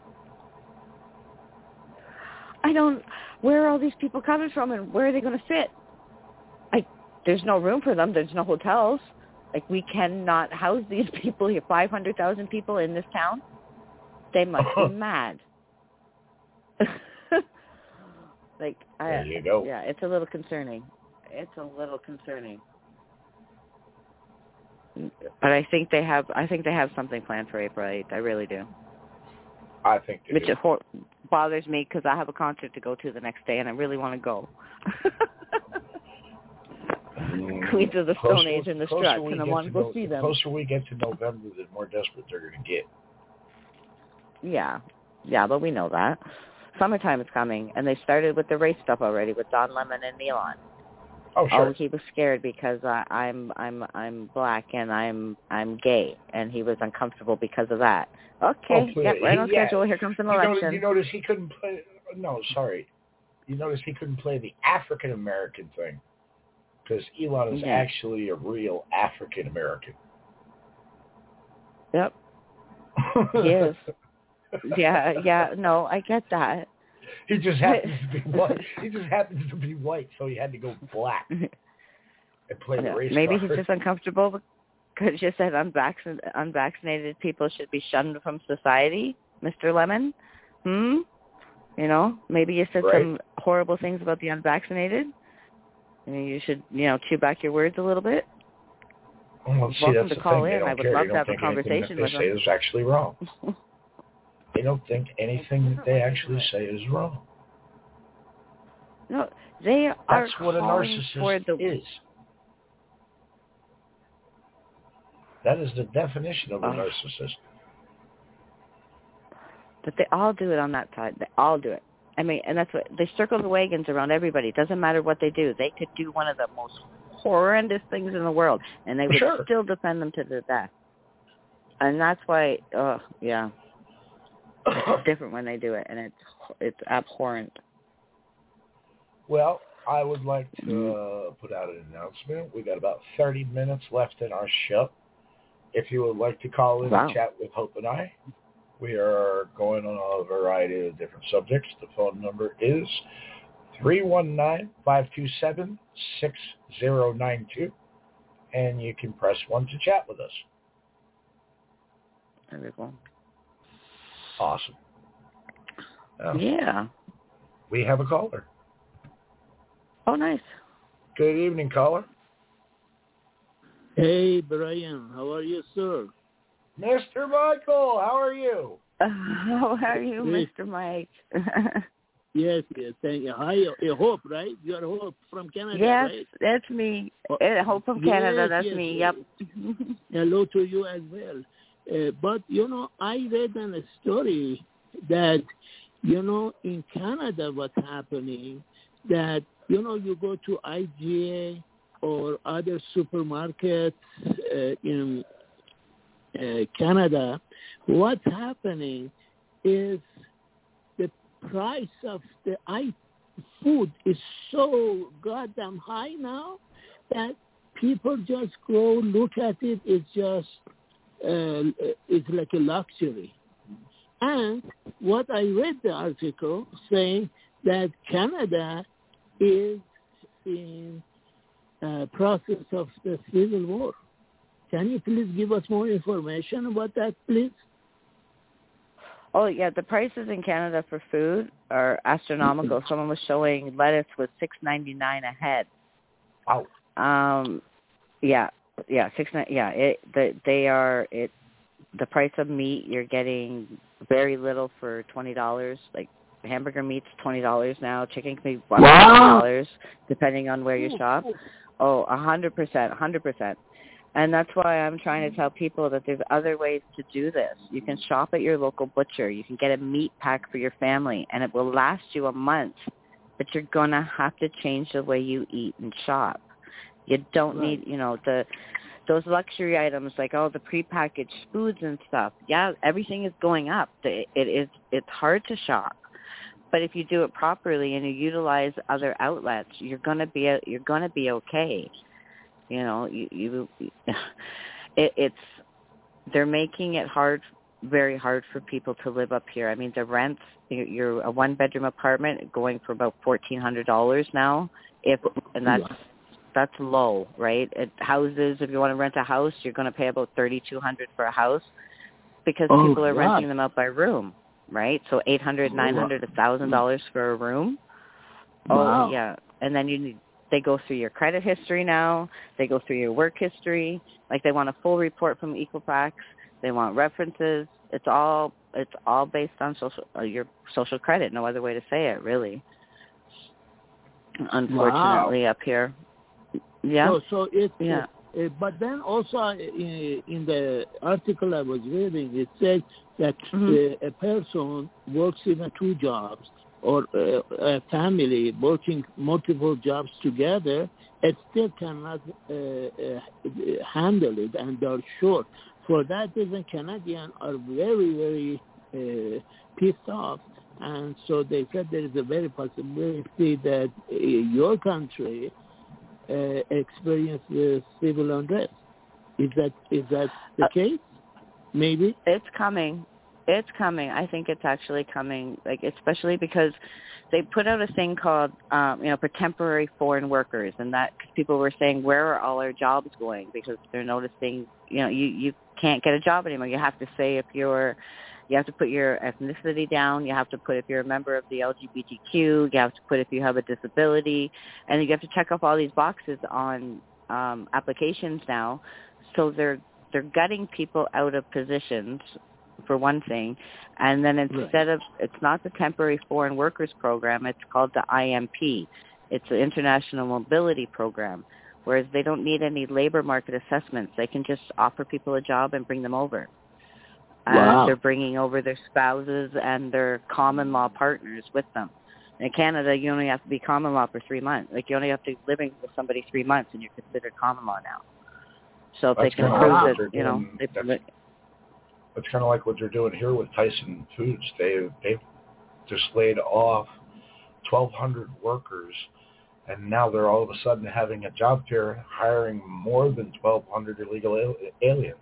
I don't. Where are all these people coming from, and where are they going to fit? Like, there's no room for them. There's no hotels. Like, we cannot house these people here. Five hundred thousand people in this town. They must be mad. Like, I,
there you go.
Yeah, it's a little concerning. It's a little concerning. But I think they have. I think they have something planned for April eighth. I really do.
I think they
Which
do.
It bothers me because I have a concert to go to the next day, and I really want to go. Queens of the Stone Age and the Struts, and I want to go
no,
see them.
The closer we get to November, the more desperate they're going to get.
Yeah, yeah, but we know that. Summertime is coming, and they started with the race stuff already with Don Lemon and Elon.
Oh, sure.
Oh, he was scared because I, I'm I'm I'm black and I'm I'm gay, and he was uncomfortable because of that. Okay,
oh,
yep, right on
yeah.
schedule. Here comes an
you
election.
Notice, you notice he couldn't play. No, sorry. You notice he couldn't play the African American thing because Elon is
yeah.
actually a real African American.
Yep. He is. Yeah, yeah. No, I get that.
He just happens to be white. He just happens to be white, so he had to go black and play
yeah.
the race
Maybe
card.
he's just uncomfortable because you said unvaccinated, unvaccinated people should be shunned from society, Mister Lemon. Hmm? You know, maybe you said
right.
some horrible things about the unvaccinated. You should, you know, chew back your words a little bit.
Well, see,
Welcome
that's
to
the
call
thing.
in.
They don't
I would
care.
love
they
to
don't
have a
think anything
conversation
that
with
they say
them.
is actually wrong. They don't think anything that they actually say is wrong.
No, they are
That's what a
calling for
narcissist
the
is. That is the definition of a
oh.
narcissist.
But they all do it on that side. They all do it. I mean, and that's what they circle the wagons around everybody. It doesn't matter what they do. They could do one of the most horrendous things in the world, and they would
sure.
still defend them to the death. And that's why, oh yeah, it's different when they do it, and it's it's abhorrent.
Well, I would like to uh, put out an announcement. We got about thirty minutes left in our show. If you would like to call in
wow.
and chat with Hope and I, we are going on a variety of different subjects. The phone number is three one nine, five two seven, six zero nine two, and you can press one to chat with us.
There we go.
Awesome. Uh,
yeah.
We have a caller.
Oh, nice.
Good evening, caller.
Hey, Brian. How are you, sir?
Mister Michael, how are you?
Uh, how are you, Mister Mike?
yes, yes. Thank you. Hi, uh, Hope, right? You're Hope from Canada,
yes,
right?
Yes, that's me.
Oh,
uh, Hope from Canada,
yes,
that's
yes,
me.
yes.
Yep.
Hello to you as well. Uh, but, you know, I read in a story that, you know, in Canada what's happening, that, you know, you go to I G A or other supermarkets uh, in uh, Canada, what's happening is the price of the I- food is so goddamn high now that people just go look at it. It's just, uh, it's like a luxury. And what I read the article saying that Canada is in uh, process of the civil war. Can you please give us more information about that, please?
Oh, yeah, the prices in Canada for food are astronomical. Someone was showing lettuce was six ninety-nine a head.
Wow.
Um, yeah, yeah, six. Yeah, it. The, they are it. The price of meat, you're getting very little for twenty dollars. Like hamburger meat's twenty dollars now. Chicken can be one hundred dollars depending on where you shop. Oh, a hundred percent, a hundred percent. And that's why I'm trying to tell people that there's other ways to do this. You can shop at your local butcher. You can get a meat pack for your family, and it will last you a month. But you're going to have to change the way you eat and shop. You don't
Right.
need, you know, the those luxury items like, oh, the prepackaged foods and stuff. Yeah, everything is going up. It, it is, it's hard to shop. But if you do it properly and you utilize other outlets, you're going to be you're going to be okay. You know, you, you it, it's they're making it hard, very hard for people to live up here. I mean, the rents, you're a one-bedroom apartment going for about fourteen hundred dollars now, if and that's that's low, right? At houses, if you want to rent a house, you're going to pay about thirty-two hundred dollars for a house because
Oh,
people are
wow.
renting them out by room, right? So eight hundred dollars, nine hundred dollars, one thousand dollars for a room.
Wow.
Oh, yeah. And then you need, they go through your credit history now. They go through your work history. Like they want a full report from Equifax. They want references. It's all it's all based on social uh, your social credit. No other way to say it, really. Unfortunately,
Wow.
up here. Yeah.
So, so it's
Yeah.
Uh, but then also uh, in the article I was reading, it said that
Mm-hmm.
uh, a person works even two jobs, or uh, a family working multiple jobs together, it still cannot uh, uh, handle it, and they're short. For that reason, Canadians are very, very uh, pissed off. And so they said there is a very possibility that uh, your country uh, experiences civil unrest. Is that is that the
Uh,
case? Maybe.
It's coming. It's coming. I think it's actually coming, like especially because they put out a thing called, um, you know, for temporary foreign workers, and that cause people were saying, where are all our jobs going? Because they're noticing, you know, you, you can't get a job anymore. You have to say if you're, you have to put your ethnicity down. You have to put if you're a member of the L G B T Q. You have to put if you have a disability, and you have to check off all these boxes on um, applications now. So they're they're gutting people out of positions, for one thing, and then instead of, it's not the Temporary Foreign Workers Program, it's called the I M P. It's the International Mobility Program, whereas they don't need any labor market assessments. They can just offer people a job and bring them over. And
Wow.
they're bringing over their spouses and their common law partners with them. In Canada, you only have to be common law for three months. Like, you only have to be living with somebody three months, and you're considered common law now. So if
That's
they can
kinda
prove
like
that,
what they're
you know,
doing.
they,
That's- That's kind of like what they're doing here with Tyson Foods. They they just laid off twelve hundred workers, and now they're all of a sudden having a job fair hiring more than twelve hundred illegal al- aliens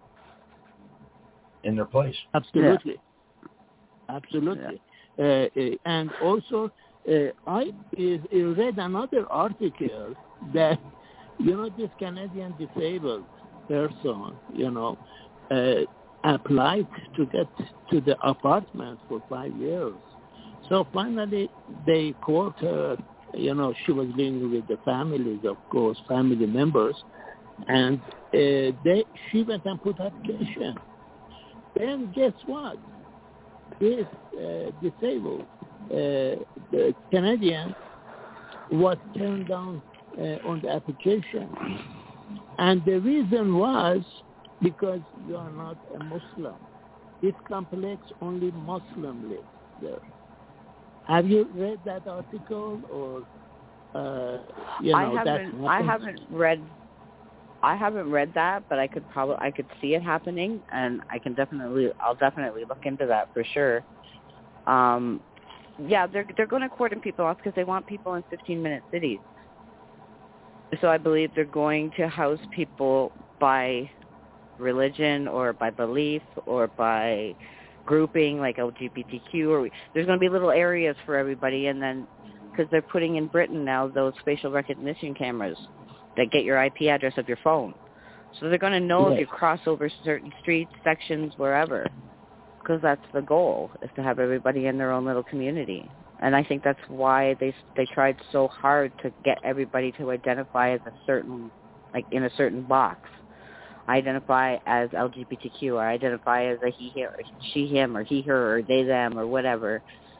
in their place.
Absolutely. Absolutely. Uh, uh, and also, uh, I is, uh, read another article that, you know, this Canadian disabled person, you know, uh, applied to get to the apartment for five years. So finally, they caught her, you know, she was living with the families, of course, family members, and uh, they she went and put application. Then guess what? This uh, disabled uh, the Canadian was turned down uh, on the application. And the reason was because you are not a Muslim. This complex only Muslim lives there. Have you read that article, or uh, you know
I
that
haven't. I haven't read. I haven't read that, but I could probably. I could see it happening, and I can definitely. I'll definitely look into that for sure. Um, yeah, they're they're going to cordon people off because they want people in fifteen-minute cities. So I believe they're going to house people by religion or by belief or by grouping, like L G B T Q, or there's going to be little areas for everybody. And then because they're putting in Britain now those facial recognition cameras that get your I P address of your phone, so they're going to know
Yes.
if you cross over certain streets, sections, wherever, because that's the goal, is to have everybody in their own little community. And I think that's why they they tried so hard to get everybody to identify as a certain, like in a certain box. Identify as L G B T Q, or identify as a he, or she, him, or he, her, or they, them, or whatever.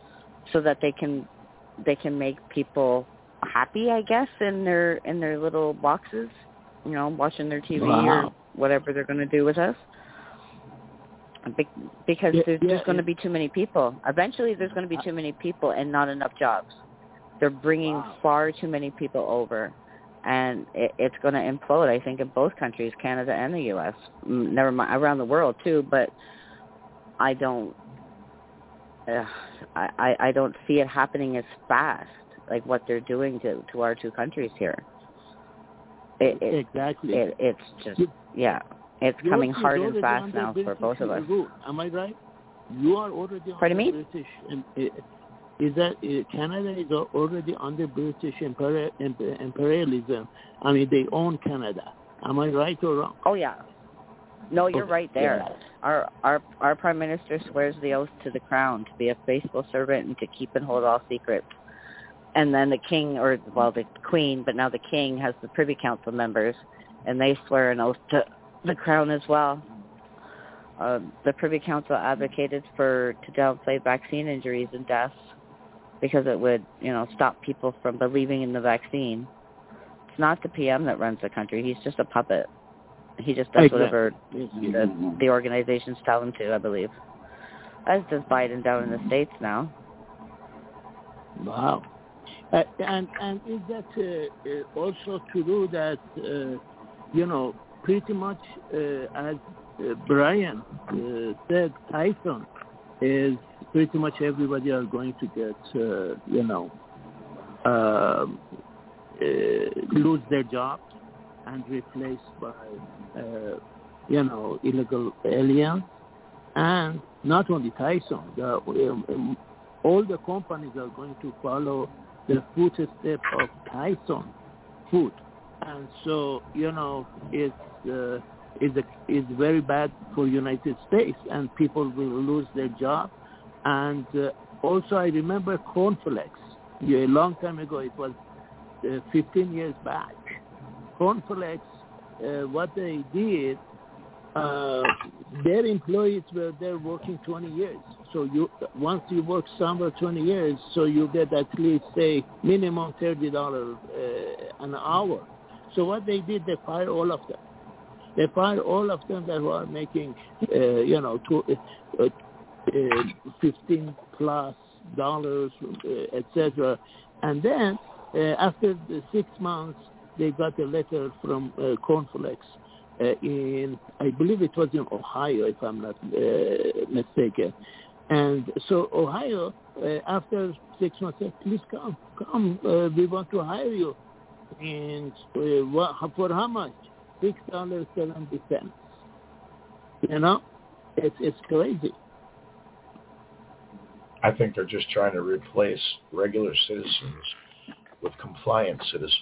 so that they can they can make people happy, I guess, in their in their little boxes, you know, watching their T V
Wow.
or whatever they're going to do with us. Be- because
Yeah,
there's,
yeah,
there's going to
yeah.
be too many people. Eventually, there's going to be too many people and not enough jobs. They're bringing
Wow.
far too many people over, and it, it's going to implode, I think, in both countries, Canada and the U S Mm, Never mind, around the world, too, but I don't, uh, I, I, I don't see it happening as fast, like what they're doing to, to our two countries here. It, it,
exactly.
It, it's just,
You-
yeah, it's
Yours
coming
is
hard and
already
fast
under
now for
British
both of us.
rule. Am I right? You are already
Pardon
under
me?
British. Um, uh, is that uh, Canada is al- already under British imperi- imp- imperialism? I mean, they own Canada. Am I right or wrong?
Oh, yeah. No, you're
Okay.
right there.
Yeah.
Our our our prime minister swears the oath to the crown to be a faithful servant and to keep and hold all secrets. And then the king, or well, the queen, but now the king has the Privy Council members, and they swear an oath to the crown as well. Uh, the Privy Council advocated for to downplay vaccine injuries and deaths because it would, you know, stop people from believing in the vaccine. It's not the P M that runs the country. He's just a puppet. He just does
Exactly.
whatever
Yes,
the, the organizations tell him to, I believe. As does Biden down in the States now.
Wow. Uh, and and is that uh, uh, also true that uh, you know pretty much uh, as uh, Brian uh, said, Tyson is pretty much everybody are going to get uh, you know um uh, lose their jobs and replaced by uh, you know illegal aliens, and not only Tyson, the, um, all the companies are going to follow the footsteps of Tyson food, and so you know it's uh, is is very bad for United States, and people will lose their job. And uh, also, I remember cornflakes. Yeah, a long time ago, it was uh, fifteen years back. Cornflakes, uh, what they did, uh, their employees were there working twenty years. So you once you work somewhere twenty years, so you get at least say minimum thirty dollars uh, an hour. So what they did, they fired all of them. They fired all of them that were making, uh, you know, to, uh, uh, fifteen plus dollars, uh, et cetera. And then uh, after the six months, they got a letter from uh, Cornflakes uh, in, I believe it was in Ohio, if I'm not uh, mistaken. And so Ohio, uh, after six months, said, please come, come, uh, we want to hire you. And uh, what, for how much? six dollars and seventy cents. You know, it's it's crazy.
I think they're just trying to replace regular citizens with compliant citizens.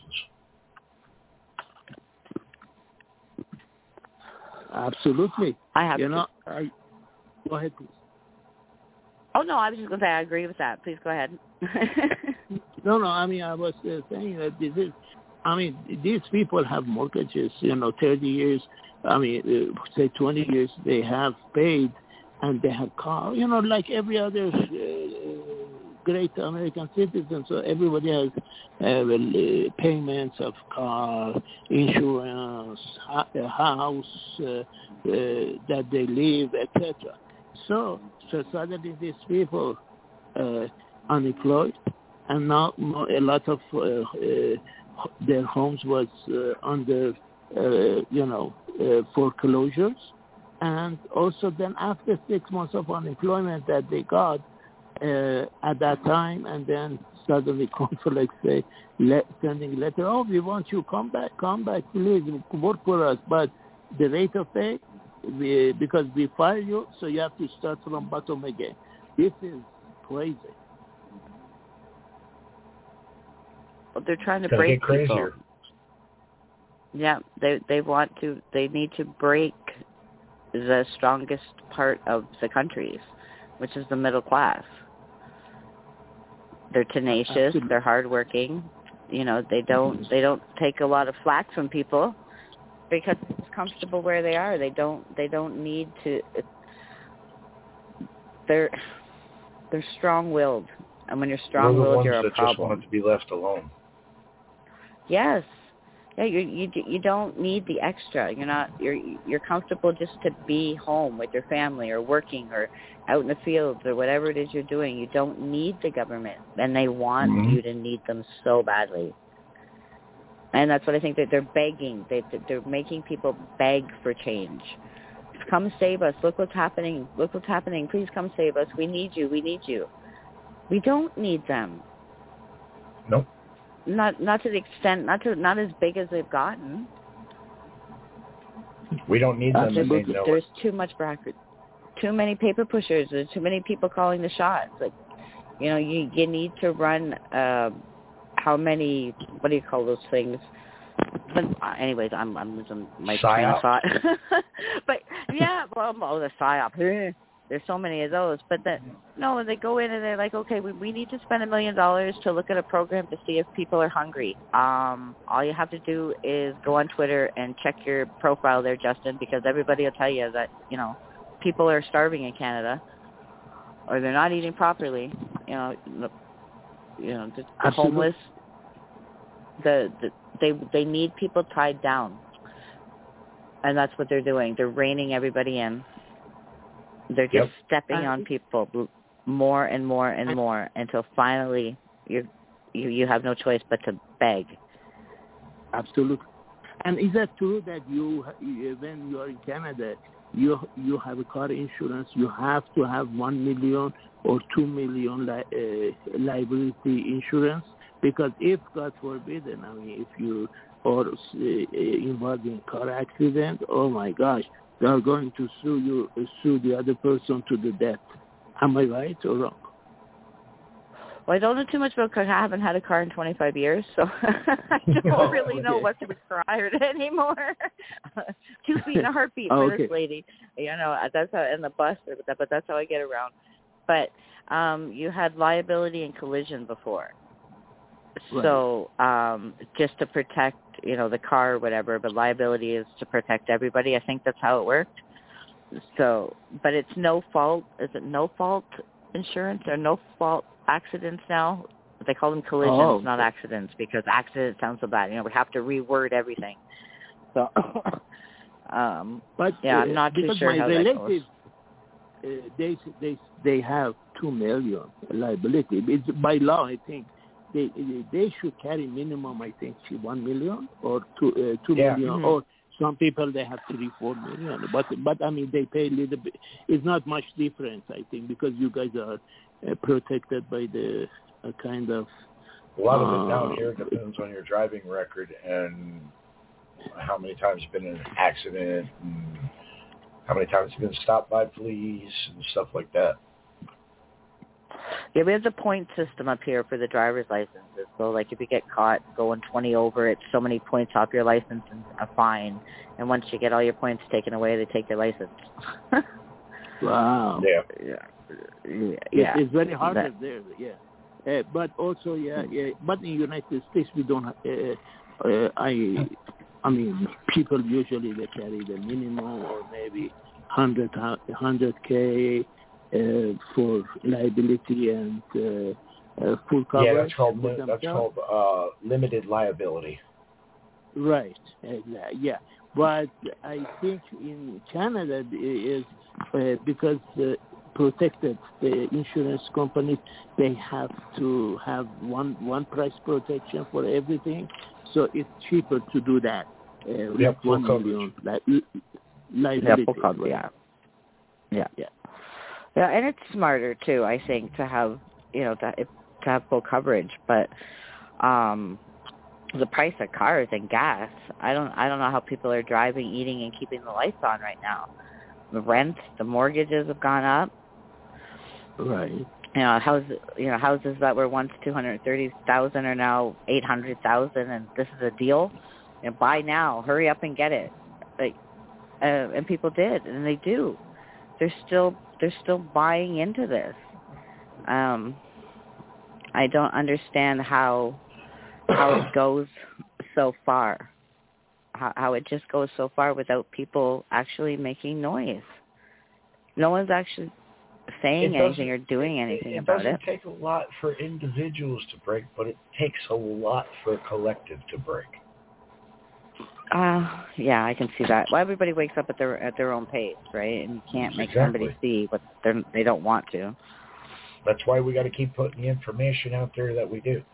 Absolutely.
I have
You
to.
know, I, go ahead, please.
Oh, no, I was just going to say I agree with that. Please go ahead.
No, no, I mean, I was uh, saying that this is, I mean, these people have mortgages, you know, thirty years, I mean, uh, say twenty years they have paid, and they have car, you know, like every other uh, great American citizen. So everybody has uh, well, uh, payments of car, insurance, ha- uh, house uh, uh, that they live, et cetera. So, so suddenly these people uh, unemployed, and now a lot of uh, uh, their homes was uh, under, uh, you know, uh, foreclosures. And also then after six months of unemployment that they got uh, at that time, and then suddenly Cornflakes say, le- sending letter, oh, we want you, come back, come back, please, work for us. But the rate of pay, we, because we fire you, so you have to start from bottom again. This is crazy.
Well, they're trying to
It's gonna
break
get crazier.
people. Yeah, they they want to. They need to break the strongest part of the countries, which is the middle class. They're tenacious.
Absolutely.
They're hardworking. You know, they don't they don't take a lot of flack from people because it's comfortable where they are. They don't they don't need to. They're they're strong-willed, And when you're
We're the
strong-willed,
ones
you're a
that
problem.
just want to be left alone.
Yes. Yeah, you you you don't need the extra. You're not you're you're comfortable just to be home with your family or working or out in the fields or whatever it is you're doing. You don't need the government, and they want
Mm-hmm.
you to need them so badly. And that's what I think that they're begging. They they're making people beg for change. Come save us. Look what's happening. Look what's happening. Please come save us. We need you. We need you. We don't need them.
Nope.
Not not to the extent, not to not as big as they've gotten.
We don't need them, and they
There's,
know
there's
it.
too much bracket, too many paper pushers. There's too many people calling the shots. Like, you know, you you need to run. Uh, how many? What do you call those things? But uh, anyways, I'm I'm losing my train of
Psyop.
thought. But yeah, well, oh, the psyop. There's so many of those, but that no, they go in and they're like, okay, we, we need to spend a million dollars to look at a program to see if people are hungry. Um, all you have to do is go on Twitter and check your profile there, Justin, because everybody will tell you that, you know, people are starving in Canada, or they're not eating properly. You know, you know, the, the homeless. The, the they they need people tied down, and that's what they're doing. They're reining everybody in. They're just
Yep.
stepping on people more and more and more until finally you you you have no choice but to beg.
Absolutely. And is that true that you, when you are in Canada, you you have a car insurance, you have to have one million or two million li- uh, liability insurance? Because if, God forbid, and I mean, if you are uh, involved in a car accident, oh my gosh, they are going to sue you, uh, sue the other person to the death. Am I right or wrong?
Well, I don't know too much about cars. I haven't had a car in twenty-five years, so I don't
Oh,
really
okay.
know what's required anymore. Two feet and a heartbeat for
Oh, okay.
this lady. You know, that's how, in the bus, but that's how I get around. But um, you had liability and collision before.
Right.
So um, just to protect, you know, the car or whatever, but liability is to protect everybody. I think that's how it worked. So, but it's no fault. Is it no fault insurance or no fault accidents now? They call them collisions,
Oh.
not accidents, because accident sounds so bad. You know, we have to reword everything. So, um,
But
yeah,
uh,
I'm not too
because
sure
my
how that goes.
relatives, uh, they they they have two million liability. It's by law, I think. They they should carry minimum, I think, one million or two uh, two
Yeah.
million,
Mm-hmm.
or some people they have three four million. But but I mean they pay a little bit. It's not much difference, I think, because you guys are uh, protected by the uh, kind of.
A lot of it down
uh,
here depends on your driving record and how many times you've been in an accident and how many times you've been stopped by police and stuff like that.
Yeah, we have the point system up here for the driver's licenses. So, like, if you get caught going twenty over, it's so many points off your license and a fine. And once you get all your points taken away, they take your license.
Wow.
Yeah.
Yeah. Yeah.
It,
yeah.
it's very hard
That,
there. Yeah. Uh, but also, yeah, yeah. But in the United States, we don't. Have, uh, uh, I, I mean, people usually they carry the minimum or maybe hundred hundred k uh, for liability and uh, uh, full coverage.
Yeah, that's called
for
li- that's
themselves.
called uh, limited liability.
Right. Uh, yeah. But I think in Canada it is uh, because uh, protected the insurance companies, they have to have one one price protection for everything, so it's cheaper to do that. Uh,
Yep,
like
full
one
coverage.
million li- li-
yeah,
liability.
full coverage, yeah. Yeah.
Yeah.
Yeah, and it's smarter, too, I think, to have, you know, to, to have full coverage. But um, the price of cars and gas, I don't I don't know how people are driving, eating, and keeping the lights on right now. The rent, the mortgages have gone up.
Right.
You know, houses, you know, houses that were once two hundred thirty thousand are now eight hundred thousand, and this is a deal. You know, buy now, hurry up and get it. Like, uh, and people did, and they do. They're still they're still buying into this. Um, I don't understand how how it goes so far. How, how it just goes so far without people actually making noise. No one's actually saying
it
anything or doing
it,
anything
it
about
doesn't
it.
take a lot for individuals to break, but it takes a lot for a collective to break.
Uh, yeah, I can see that. Well, everybody wakes up at their at their own pace, right? And you can't make
Exactly.
somebody see what they're, they don't want to.
That's why we got to keep putting the information out there that we do.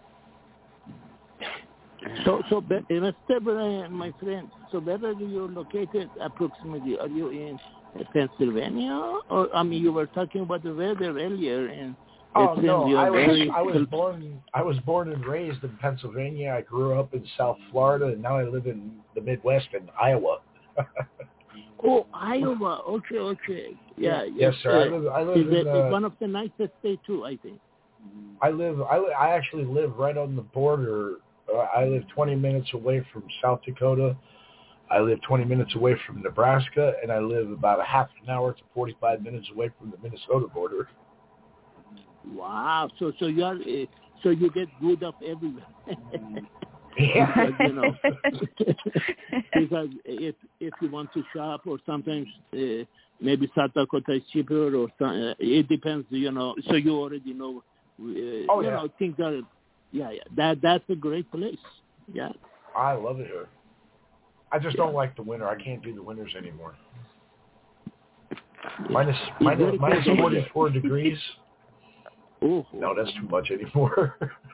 So, so, but, uh, Mister Brian, my friend, so where are you located approximately? Are you in Pennsylvania? Or, I mean, you were talking about the weather earlier, and
Oh
it
no,
seems you're
I was
very...
I was born I was born and raised in Pennsylvania. I grew up in South Florida, and now I live in the Midwest in Iowa.
Oh, Iowa. Okay, okay. Yeah.
Yes, sir. I live I live
It's
in
uh,
uh,
one of the nicest states too, I think.
I live I li- I actually live right on the border. Uh, I live twenty minutes away from South Dakota. I live twenty minutes away from Nebraska, and I live about a half an hour to forty-five minutes away from the Minnesota border.
Wow. So, so you are, uh, so you get good up everywhere.
Yeah.
Because, you know, because if if you want to shop, or sometimes uh, maybe South Dakota is cheaper, or some, uh, it depends. You know, so you already know. Uh,
Oh,
you
yeah.
know, things are. Yeah, yeah. That that's a great place. Yeah.
I love it here. I just don't like the winter. I can't do the winters anymore. Minus, minus, minus forty-four degrees.
Oh,
No, that's too much anymore.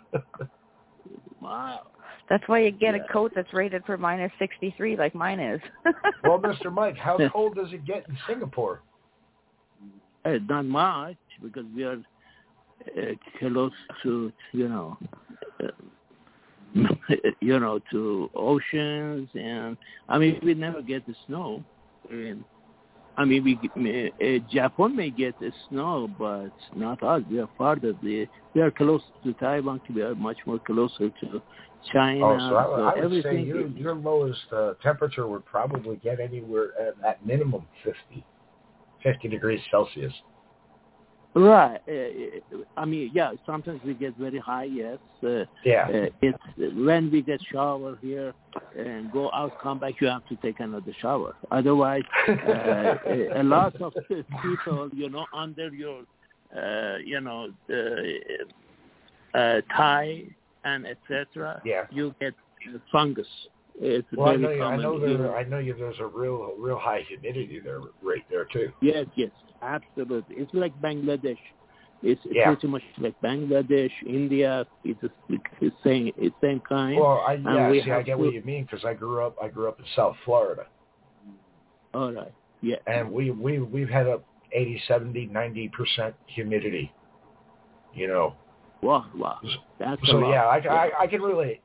wow.
That's why you get
Yeah.
a coat that's rated for minus sixty-three, like mine is.
Well, Mister Mike, how cold does it get in Singapore?
Uh, not much, because we are uh, close to, you know, uh, you know, to oceans, and I mean, we never get the snow. And I mean, we uh, Japan may get the snow, but not us. We are farther. We, we are close to Taiwan. We are much more closer to China.
Oh, so I,
so
I would
everything
say your,
is,
your lowest uh, temperature would probably get anywhere at, at minimum fifty, fifty degrees Celsius.
right. Uh, I mean, yeah. Sometimes we get very high. Yes. Uh,
Yeah.
Uh, it's when we get shower here and go out, come back, you have to take another shower. Otherwise, uh, a, a lot of people, you know, under your, uh, you know, uh, uh, tie and et cetera.
Yeah.
You get fungus. It's
Well, I
very
know, you, I
common.
know
here.
there. I know you. There's a real, real high humidity there, right there too.
Yes, yes, absolutely. It's like Bangladesh. It's
Yeah.
pretty much like Bangladesh, India. It's the same, it's same kind.
Well, I,
And
yeah.
we
See, I
have
get
to-
what you mean because I grew up. I grew up in South Florida,
All right. Yeah.
and we we we've had up eighty, seventy, ninety percent humidity. You know.
Wow, wow. That's a
So
lot.
yeah, I, I I can relate.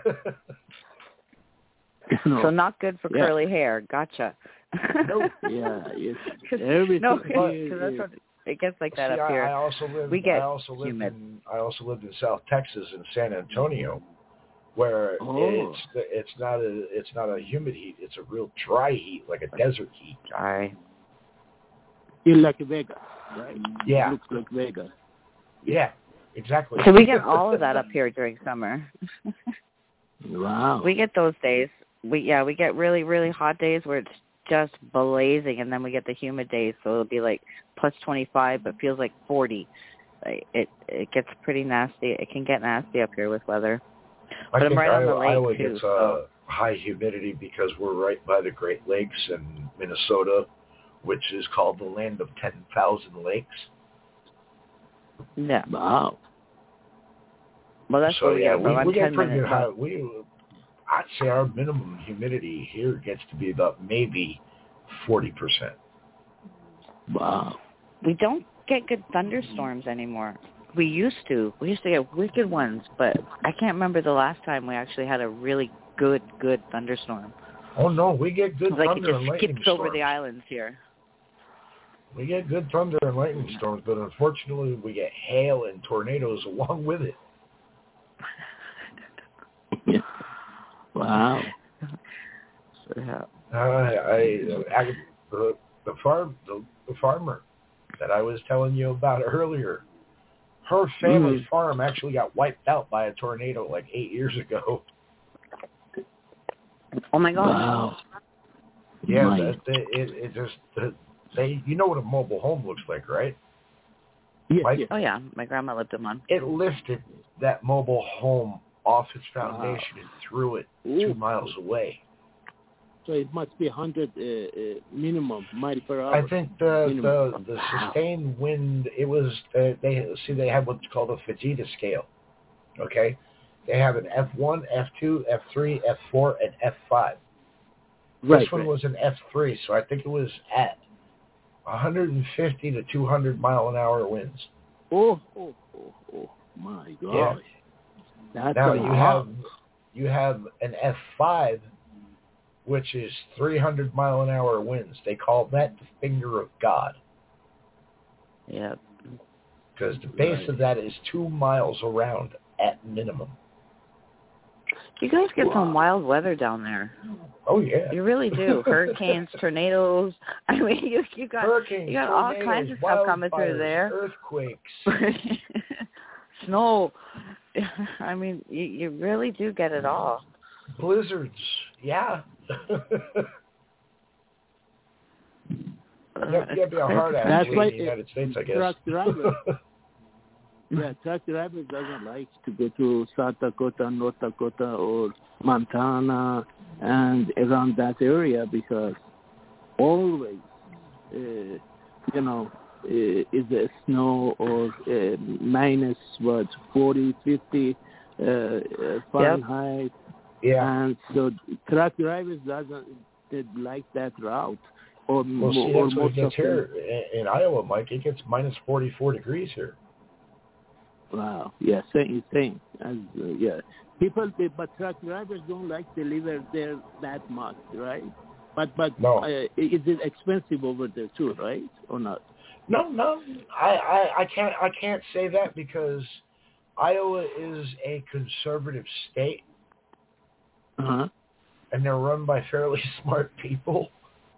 No.
So not good for
Yeah.
curly hair. Gotcha.
Nope.
Yeah, it's
Cause,
everything.
no,
is-
because that's what it gets like that
See,
up
I,
here.
I also lived.
We get
I also lived
humid.
in. I also lived in South Texas in San Antonio, where
Oh.
it's it's not a it's not a humid heat. It's a real dry heat, like a desert heat.
Dry.
It's like Vegas, right?
Yeah.
It looks like Vegas.
Yeah, exactly.
So we get all of that up here during summer.
Wow.
We get those days. We yeah, we get really really hot days where it's just blazing, and then we get the humid days, so it'll be like plus twenty-five, but feels like forty. Like it it gets pretty nasty. It can get nasty up here with weather.
I
But I'm
think
right on
Iowa,
the lake
Iowa
too.
gets
So.
uh, high humidity because we're right by the Great Lakes and Minnesota, which is called the land of ten thousand lakes.
Yeah.
Wow.
Well, that's
so
where we
yeah,
get it from.
we,
I'm
we get
ten
pretty
minutes.
good high. We, I'd say our minimum humidity here gets to be about maybe forty percent.
Wow.
We don't get good thunderstorms anymore. We used to. We used to get wicked ones, but I can't remember the last time we actually had a really good, good thunderstorm.
Oh no, we get good
Like it
thunder and
just
lightning
skips over
storms.
the islands here.
We get good thunder and lightning storms, but unfortunately we get hail and tornadoes along with it.
Yeah. Wow.
So, yeah.
Uh, I, I the the farm the, the farmer that I was telling you about earlier, her family's
Mm.
farm actually got wiped out by a tornado like eight years ago.
Oh my God.
Wow.
Yeah,
My-
that, it, it it just they you know what a mobile home looks like, right?
Yes,
My-
yes.
Oh yeah, my grandma lived in one.
It lifted that mobile home off its foundation
Wow.
and threw it
Ooh.
two miles away.
So it must be one hundred uh, uh, minimum mile per hour.
I think the
minimum.
the, the sustained wind. It was uh, they see they have what's called a Fujita scale. Okay, they have an F one, F two, F three, F four, and F five.
Right,
This one
right.
was an F three, so I think it was at one hundred fifty to two hundred mile an hour winds.
Oh, oh, oh, oh, my gosh.
Yeah.
That's
Now
a
you
lot.
have you have an F five, which is three hundred mile an hour winds. They call that the finger of God,
Yep.
because the base
Right.
of that is two miles around at minimum.
You guys get
Wow.
some wild weather down there.
Oh yeah.
You really do. Hurricanes, tornadoes. I mean, you you got
Hurricanes,
you got all
tornadoes,
kinds of stuff coming through
wildfires,
there.
earthquakes.
Snow. I mean, you you really do get it all.
Blizzards, yeah.
Uh,
you have to
it's
be a
crazy.
hard ass
That's
to leave
why
the United States, I guess.
truck driver. Yeah, truck driver doesn't like to go to South Dakota, North Dakota, or Montana, and around that area because always, uh, you know, uh, is a snow or uh, minus what forty, fifty uh, uh, Fahrenheit,
yeah.
and so truck drivers doesn't they like that route. Or,
Well, see,
or
that's what it
most
gets
of
here in, in Iowa, Mike. It gets minus forty-four degrees here.
Wow. Yeah, same, same. As, uh, yeah. People, they, but truck drivers don't like to live there that much, right? But but
No.
uh, is it expensive over there too, right? Or not?
No, no, I, I, I can't I can't say that because Iowa is a conservative state,
Uh-huh.
and they're run by fairly smart people.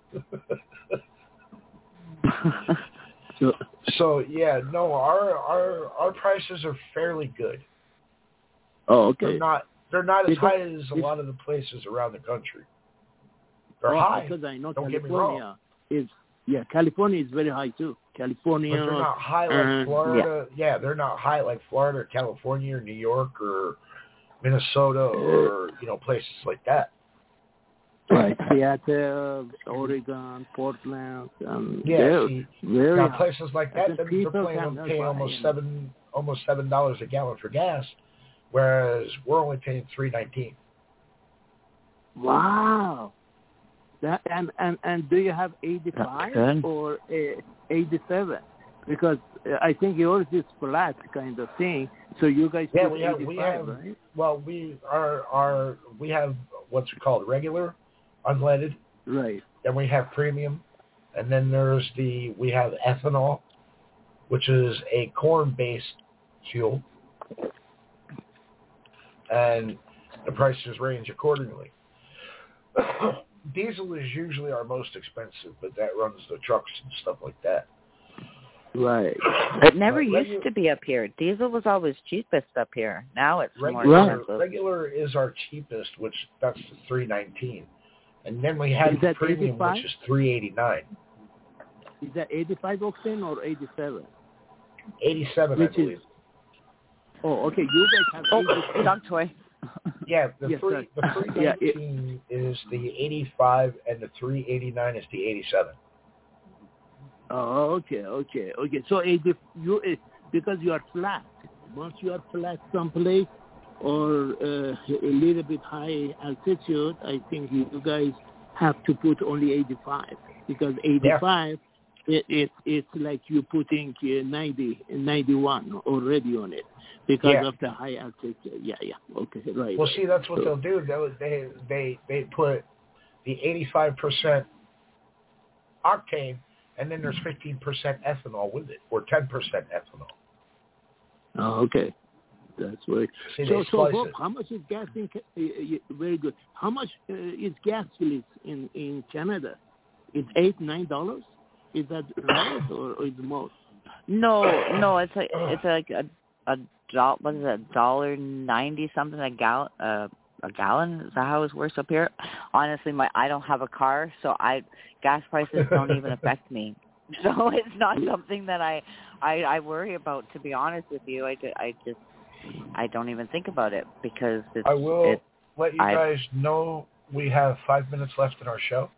So,
So yeah, no, our our our prices are fairly good.
oh,
They're
okay.
not they're not as
Because
high as a
if-
lot of the places around the country. They're
oh,
high,
because I know
don't get me wrong.
California is yeah, California is very high too. California.
but they're not high like
and-
Florida. Yeah. yeah, they're not high like Florida or California or New York or Minnesota or you know places like that.
Right, Seattle, Oregon, Portland, um,
Yeah,
they're
see,
very
now
high.
places like
I
that,
think
they're,
people
they're paying,
cannot
paying
buy
almost
any.
seven, almost seven dollars a gallon for gas, whereas we're only paying three nineteen.
Wow. That and, and, and do you have eighty-five
That's good.
or uh, eighty-seven? Because uh, I think yours is flat kind of thing. So you guys
Yeah,
put
we have
eighty-five,
we have
right?
well we are are we have what's called regular, unleaded,
Right.
then we have premium, and then there's the we have ethanol, which is a corn-based fuel, and the prices range accordingly. Diesel is usually our most expensive, but that runs the trucks and stuff like that.
Right.
It never
But
used
regu-
to be up here. Diesel was always cheapest up here. Now it's more
Regular,
expensive.
regular is our cheapest, which that's the three nineteen, and then we have
Is
the
that
premium,
eighty-five?
which is three eighty nine,
Is that eighty-five octane or eighty-seven?
eighty seven, I
Which is-
believe.
Oh, okay. You guys have
Oh,
eighty-six.
dog toy.
Yeah, the
Yes,
three
sir.
the three
Yeah, it-
nineteen is the eighty five, and the three eighty nine is the eighty seven.
Oh, okay, okay, okay. So eighty, you uh, because you are flat. Once you are flat someplace or uh, a little bit high altitude, I think you guys have to put only eighty-five because eighty-five, it, it it's like you putting uh, ninety, ninety-one already on it because
Yeah.
of the high altitude. Yeah, yeah. Okay, right.
Well,
right.
see, that's what
So-
they'll do. They'll, they they they put the eighty five percent octane, and then there's fifteen percent ethanol with it, or ten percent ethanol.
Oh, okay. That's right.
See,
So,
they
so
slice
Bob,
it.
how much is gas in? Ca- uh, uh, very good. How much uh, is gas please in in Canada? It's eight nine dollars. Is that right or, or is it more?
No, no, it's like it's like a a dollar. What is it? A dollar ninety something a gal uh, a gallon. Is that how it works up here? Honestly, my I don't have a car, so I gas prices don't even affect me. So it's not something that I, I, I worry about, to be honest with you. I, I just, I don't even think about it because it's...
I will
it's,
let you
I've,
guys know we have five minutes left in our show.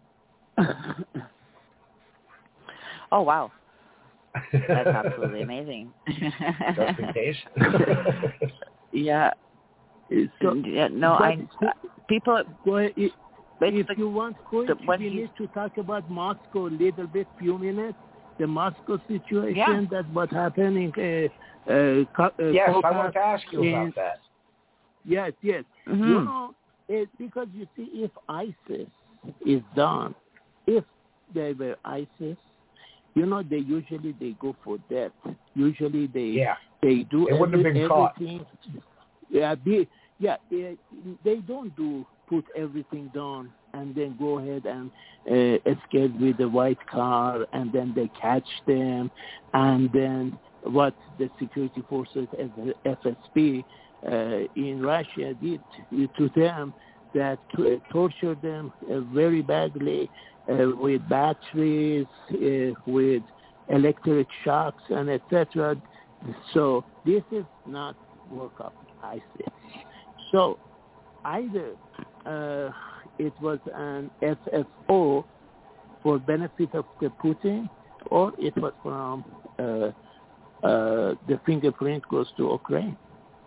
Oh, wow. That's absolutely amazing.
Just in case.
Yeah.
So,
yeah. No, I... People...
Go ahead. If, if
the,
you want, quick,
the,
we need to talk about Moscow a little bit, few minutes. The Moscow situation,
yeah.
that's what happening. Uh, uh, uh,
yes, I wanted to ask you about
and,
that.
Yes, yes.
Mm-hmm.
You know, it, because you see, if ISIS is done, if they were ISIS, you know, they usually they go for death. Usually they
yeah.
they do
it wouldn't
every,
have been
everything.
Caught.
Yeah, they, yeah, they, they don't do put everything down and then go ahead and uh, escape with the white car, and then they catch them, and then what the security forces, F S B, uh, in Russia did to them, that to, uh, torture them uh, very badly uh, with batteries, uh, with electric shocks, and et cetera. So this is not work of ISIS. So either uh, it was an S F O for benefit of the Putin, or it was from uh, uh, the fingerprint goes to Ukraine.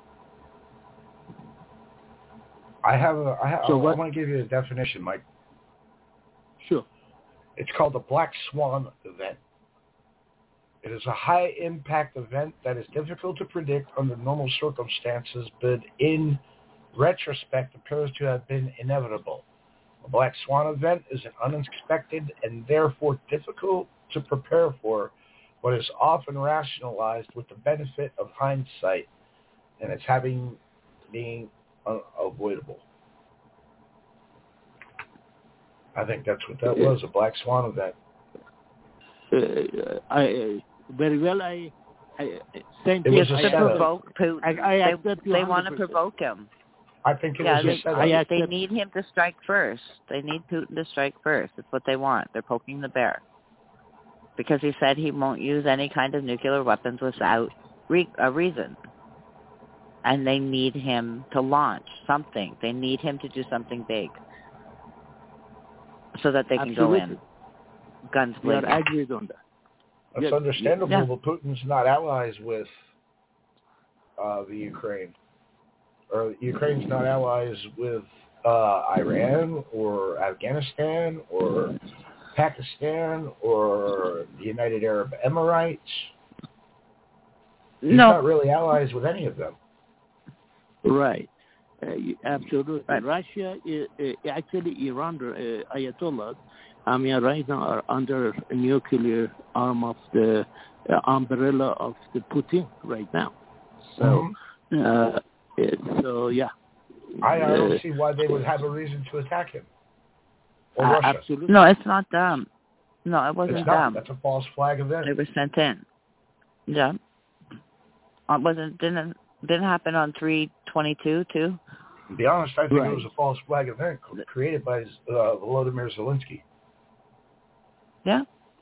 I have a. I, have,
So
I,
what,
I want to give you a definition, Mike.
Sure.
It's called the Black Swan event. It is a high-impact event that is difficult to predict under normal circumstances, but in retrospect appears to have been inevitable. A Black Swan event is an unexpected and therefore difficult to prepare for, but is often rationalized with the benefit of hindsight and its having being unavoidable. I think that's what that was, a Black Swan event.
Uh, I uh, very well. I, I same
it
thing.
was a
to
setup.
provoke Putin.
I, I accept
they
you
they want to provoke him.
I think it
yeah,
was
they,
a setup.
I,
accept,
they need him to strike first. They need Putin to strike first. That's what they want. They're poking the bear because he said he won't use any kind of nuclear weapons without re- a reason. And they need him to launch something. They need him to do something big so that they can
Absolutely.
go in. Guns
we are
blazing.
agreed on that.
That's
yes,
understandable,
yeah.
but Putin's not allies with uh, the Ukraine. Or Ukraine's not allies with uh, Iran or Afghanistan or Pakistan or the United Arab Emirates. He's
no.
not really allies with any of them.
Right. Uh, absolutely.
Right.
Russia, uh, uh, actually Iran, uh, Ayatollah, I mean, right now are under a nuclear arm of the uh, umbrella of the Putin right now. So,
Mm-hmm.
uh, it, so yeah.
I, I don't
uh,
see why they would have a reason to attack him. Or
uh,
Russia.
Absolutely.
No, it's not them. No, it wasn't
It's not.
them.
That's a false flag event.
They were sent in. Yeah. It wasn't didn't didn't happen on three twenty two too.
To be honest, I think
right.
it was a false flag event created by uh, Volodymyr Zelensky.
Yeah.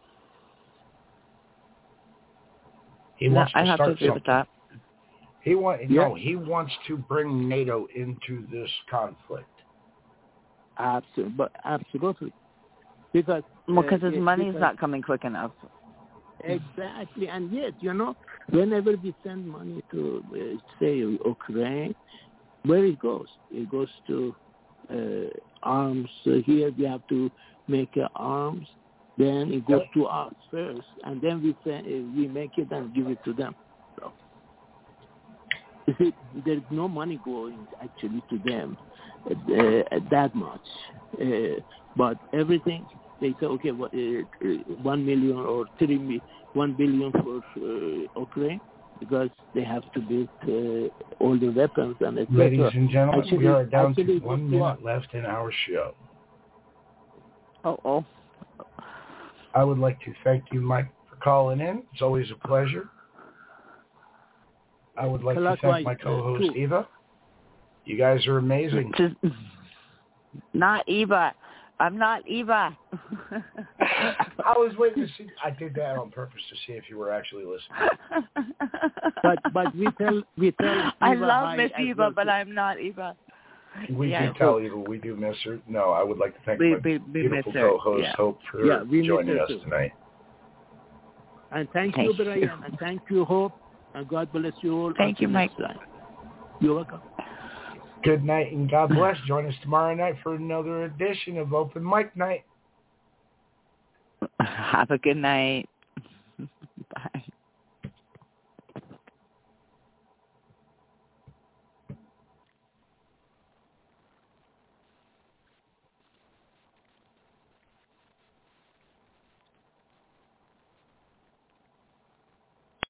He wants
no,
to
I have
start
to agree
something.
with that.
He want
yeah.
no. He wants to bring NATO into this conflict.
Absolutely, but absolutely, because
Well, because
uh,
his
it,
money's
because
not coming quick enough.
Exactly, and yet, you know, whenever we send money to, uh, say, Ukraine, where it goes? It goes to uh, arms. So here we have to make uh, arms. Then it goes to us first, and then we send, uh, we make it and give it to them. So, you see, there's no money going actually to them uh, that much, uh, but everything. They say, okay, well, uh, one million or three, mi- one billion for uh, Ukraine because they have to build uh, all the weapons and et cetera.
Ladies and gentlemen,
actually,
we are down
actually,
to one minute left in our show.
Oh, oh.
I would like to thank you, Mike, for calling in. It's always a pleasure. I would like to thank my co-host, Eva. You guys are amazing.
Not Eva. I'm not Eva.
I was waiting to see. I did that on purpose to see if you were actually listening.
But but we tell we tell. Eva
I love
hi
Miss
as
Eva,
well
but
too.
I'm not Eva.
We
Yeah.
do tell Eva we do miss her. No, I would like to thank
We-
my
we- we
beautiful
miss her.
co-host
Yeah.
Hope for
Yeah, we miss
joining
her
us
too.
tonight.
And thank,
Thank
you,
you.
Brian, and thank you, Hope, and God bless you all.
Thank you,
Until
Mike.
next time. You're welcome.
Good night and God bless. Join us tomorrow night for another edition of Open Mic Night.
Have a good night.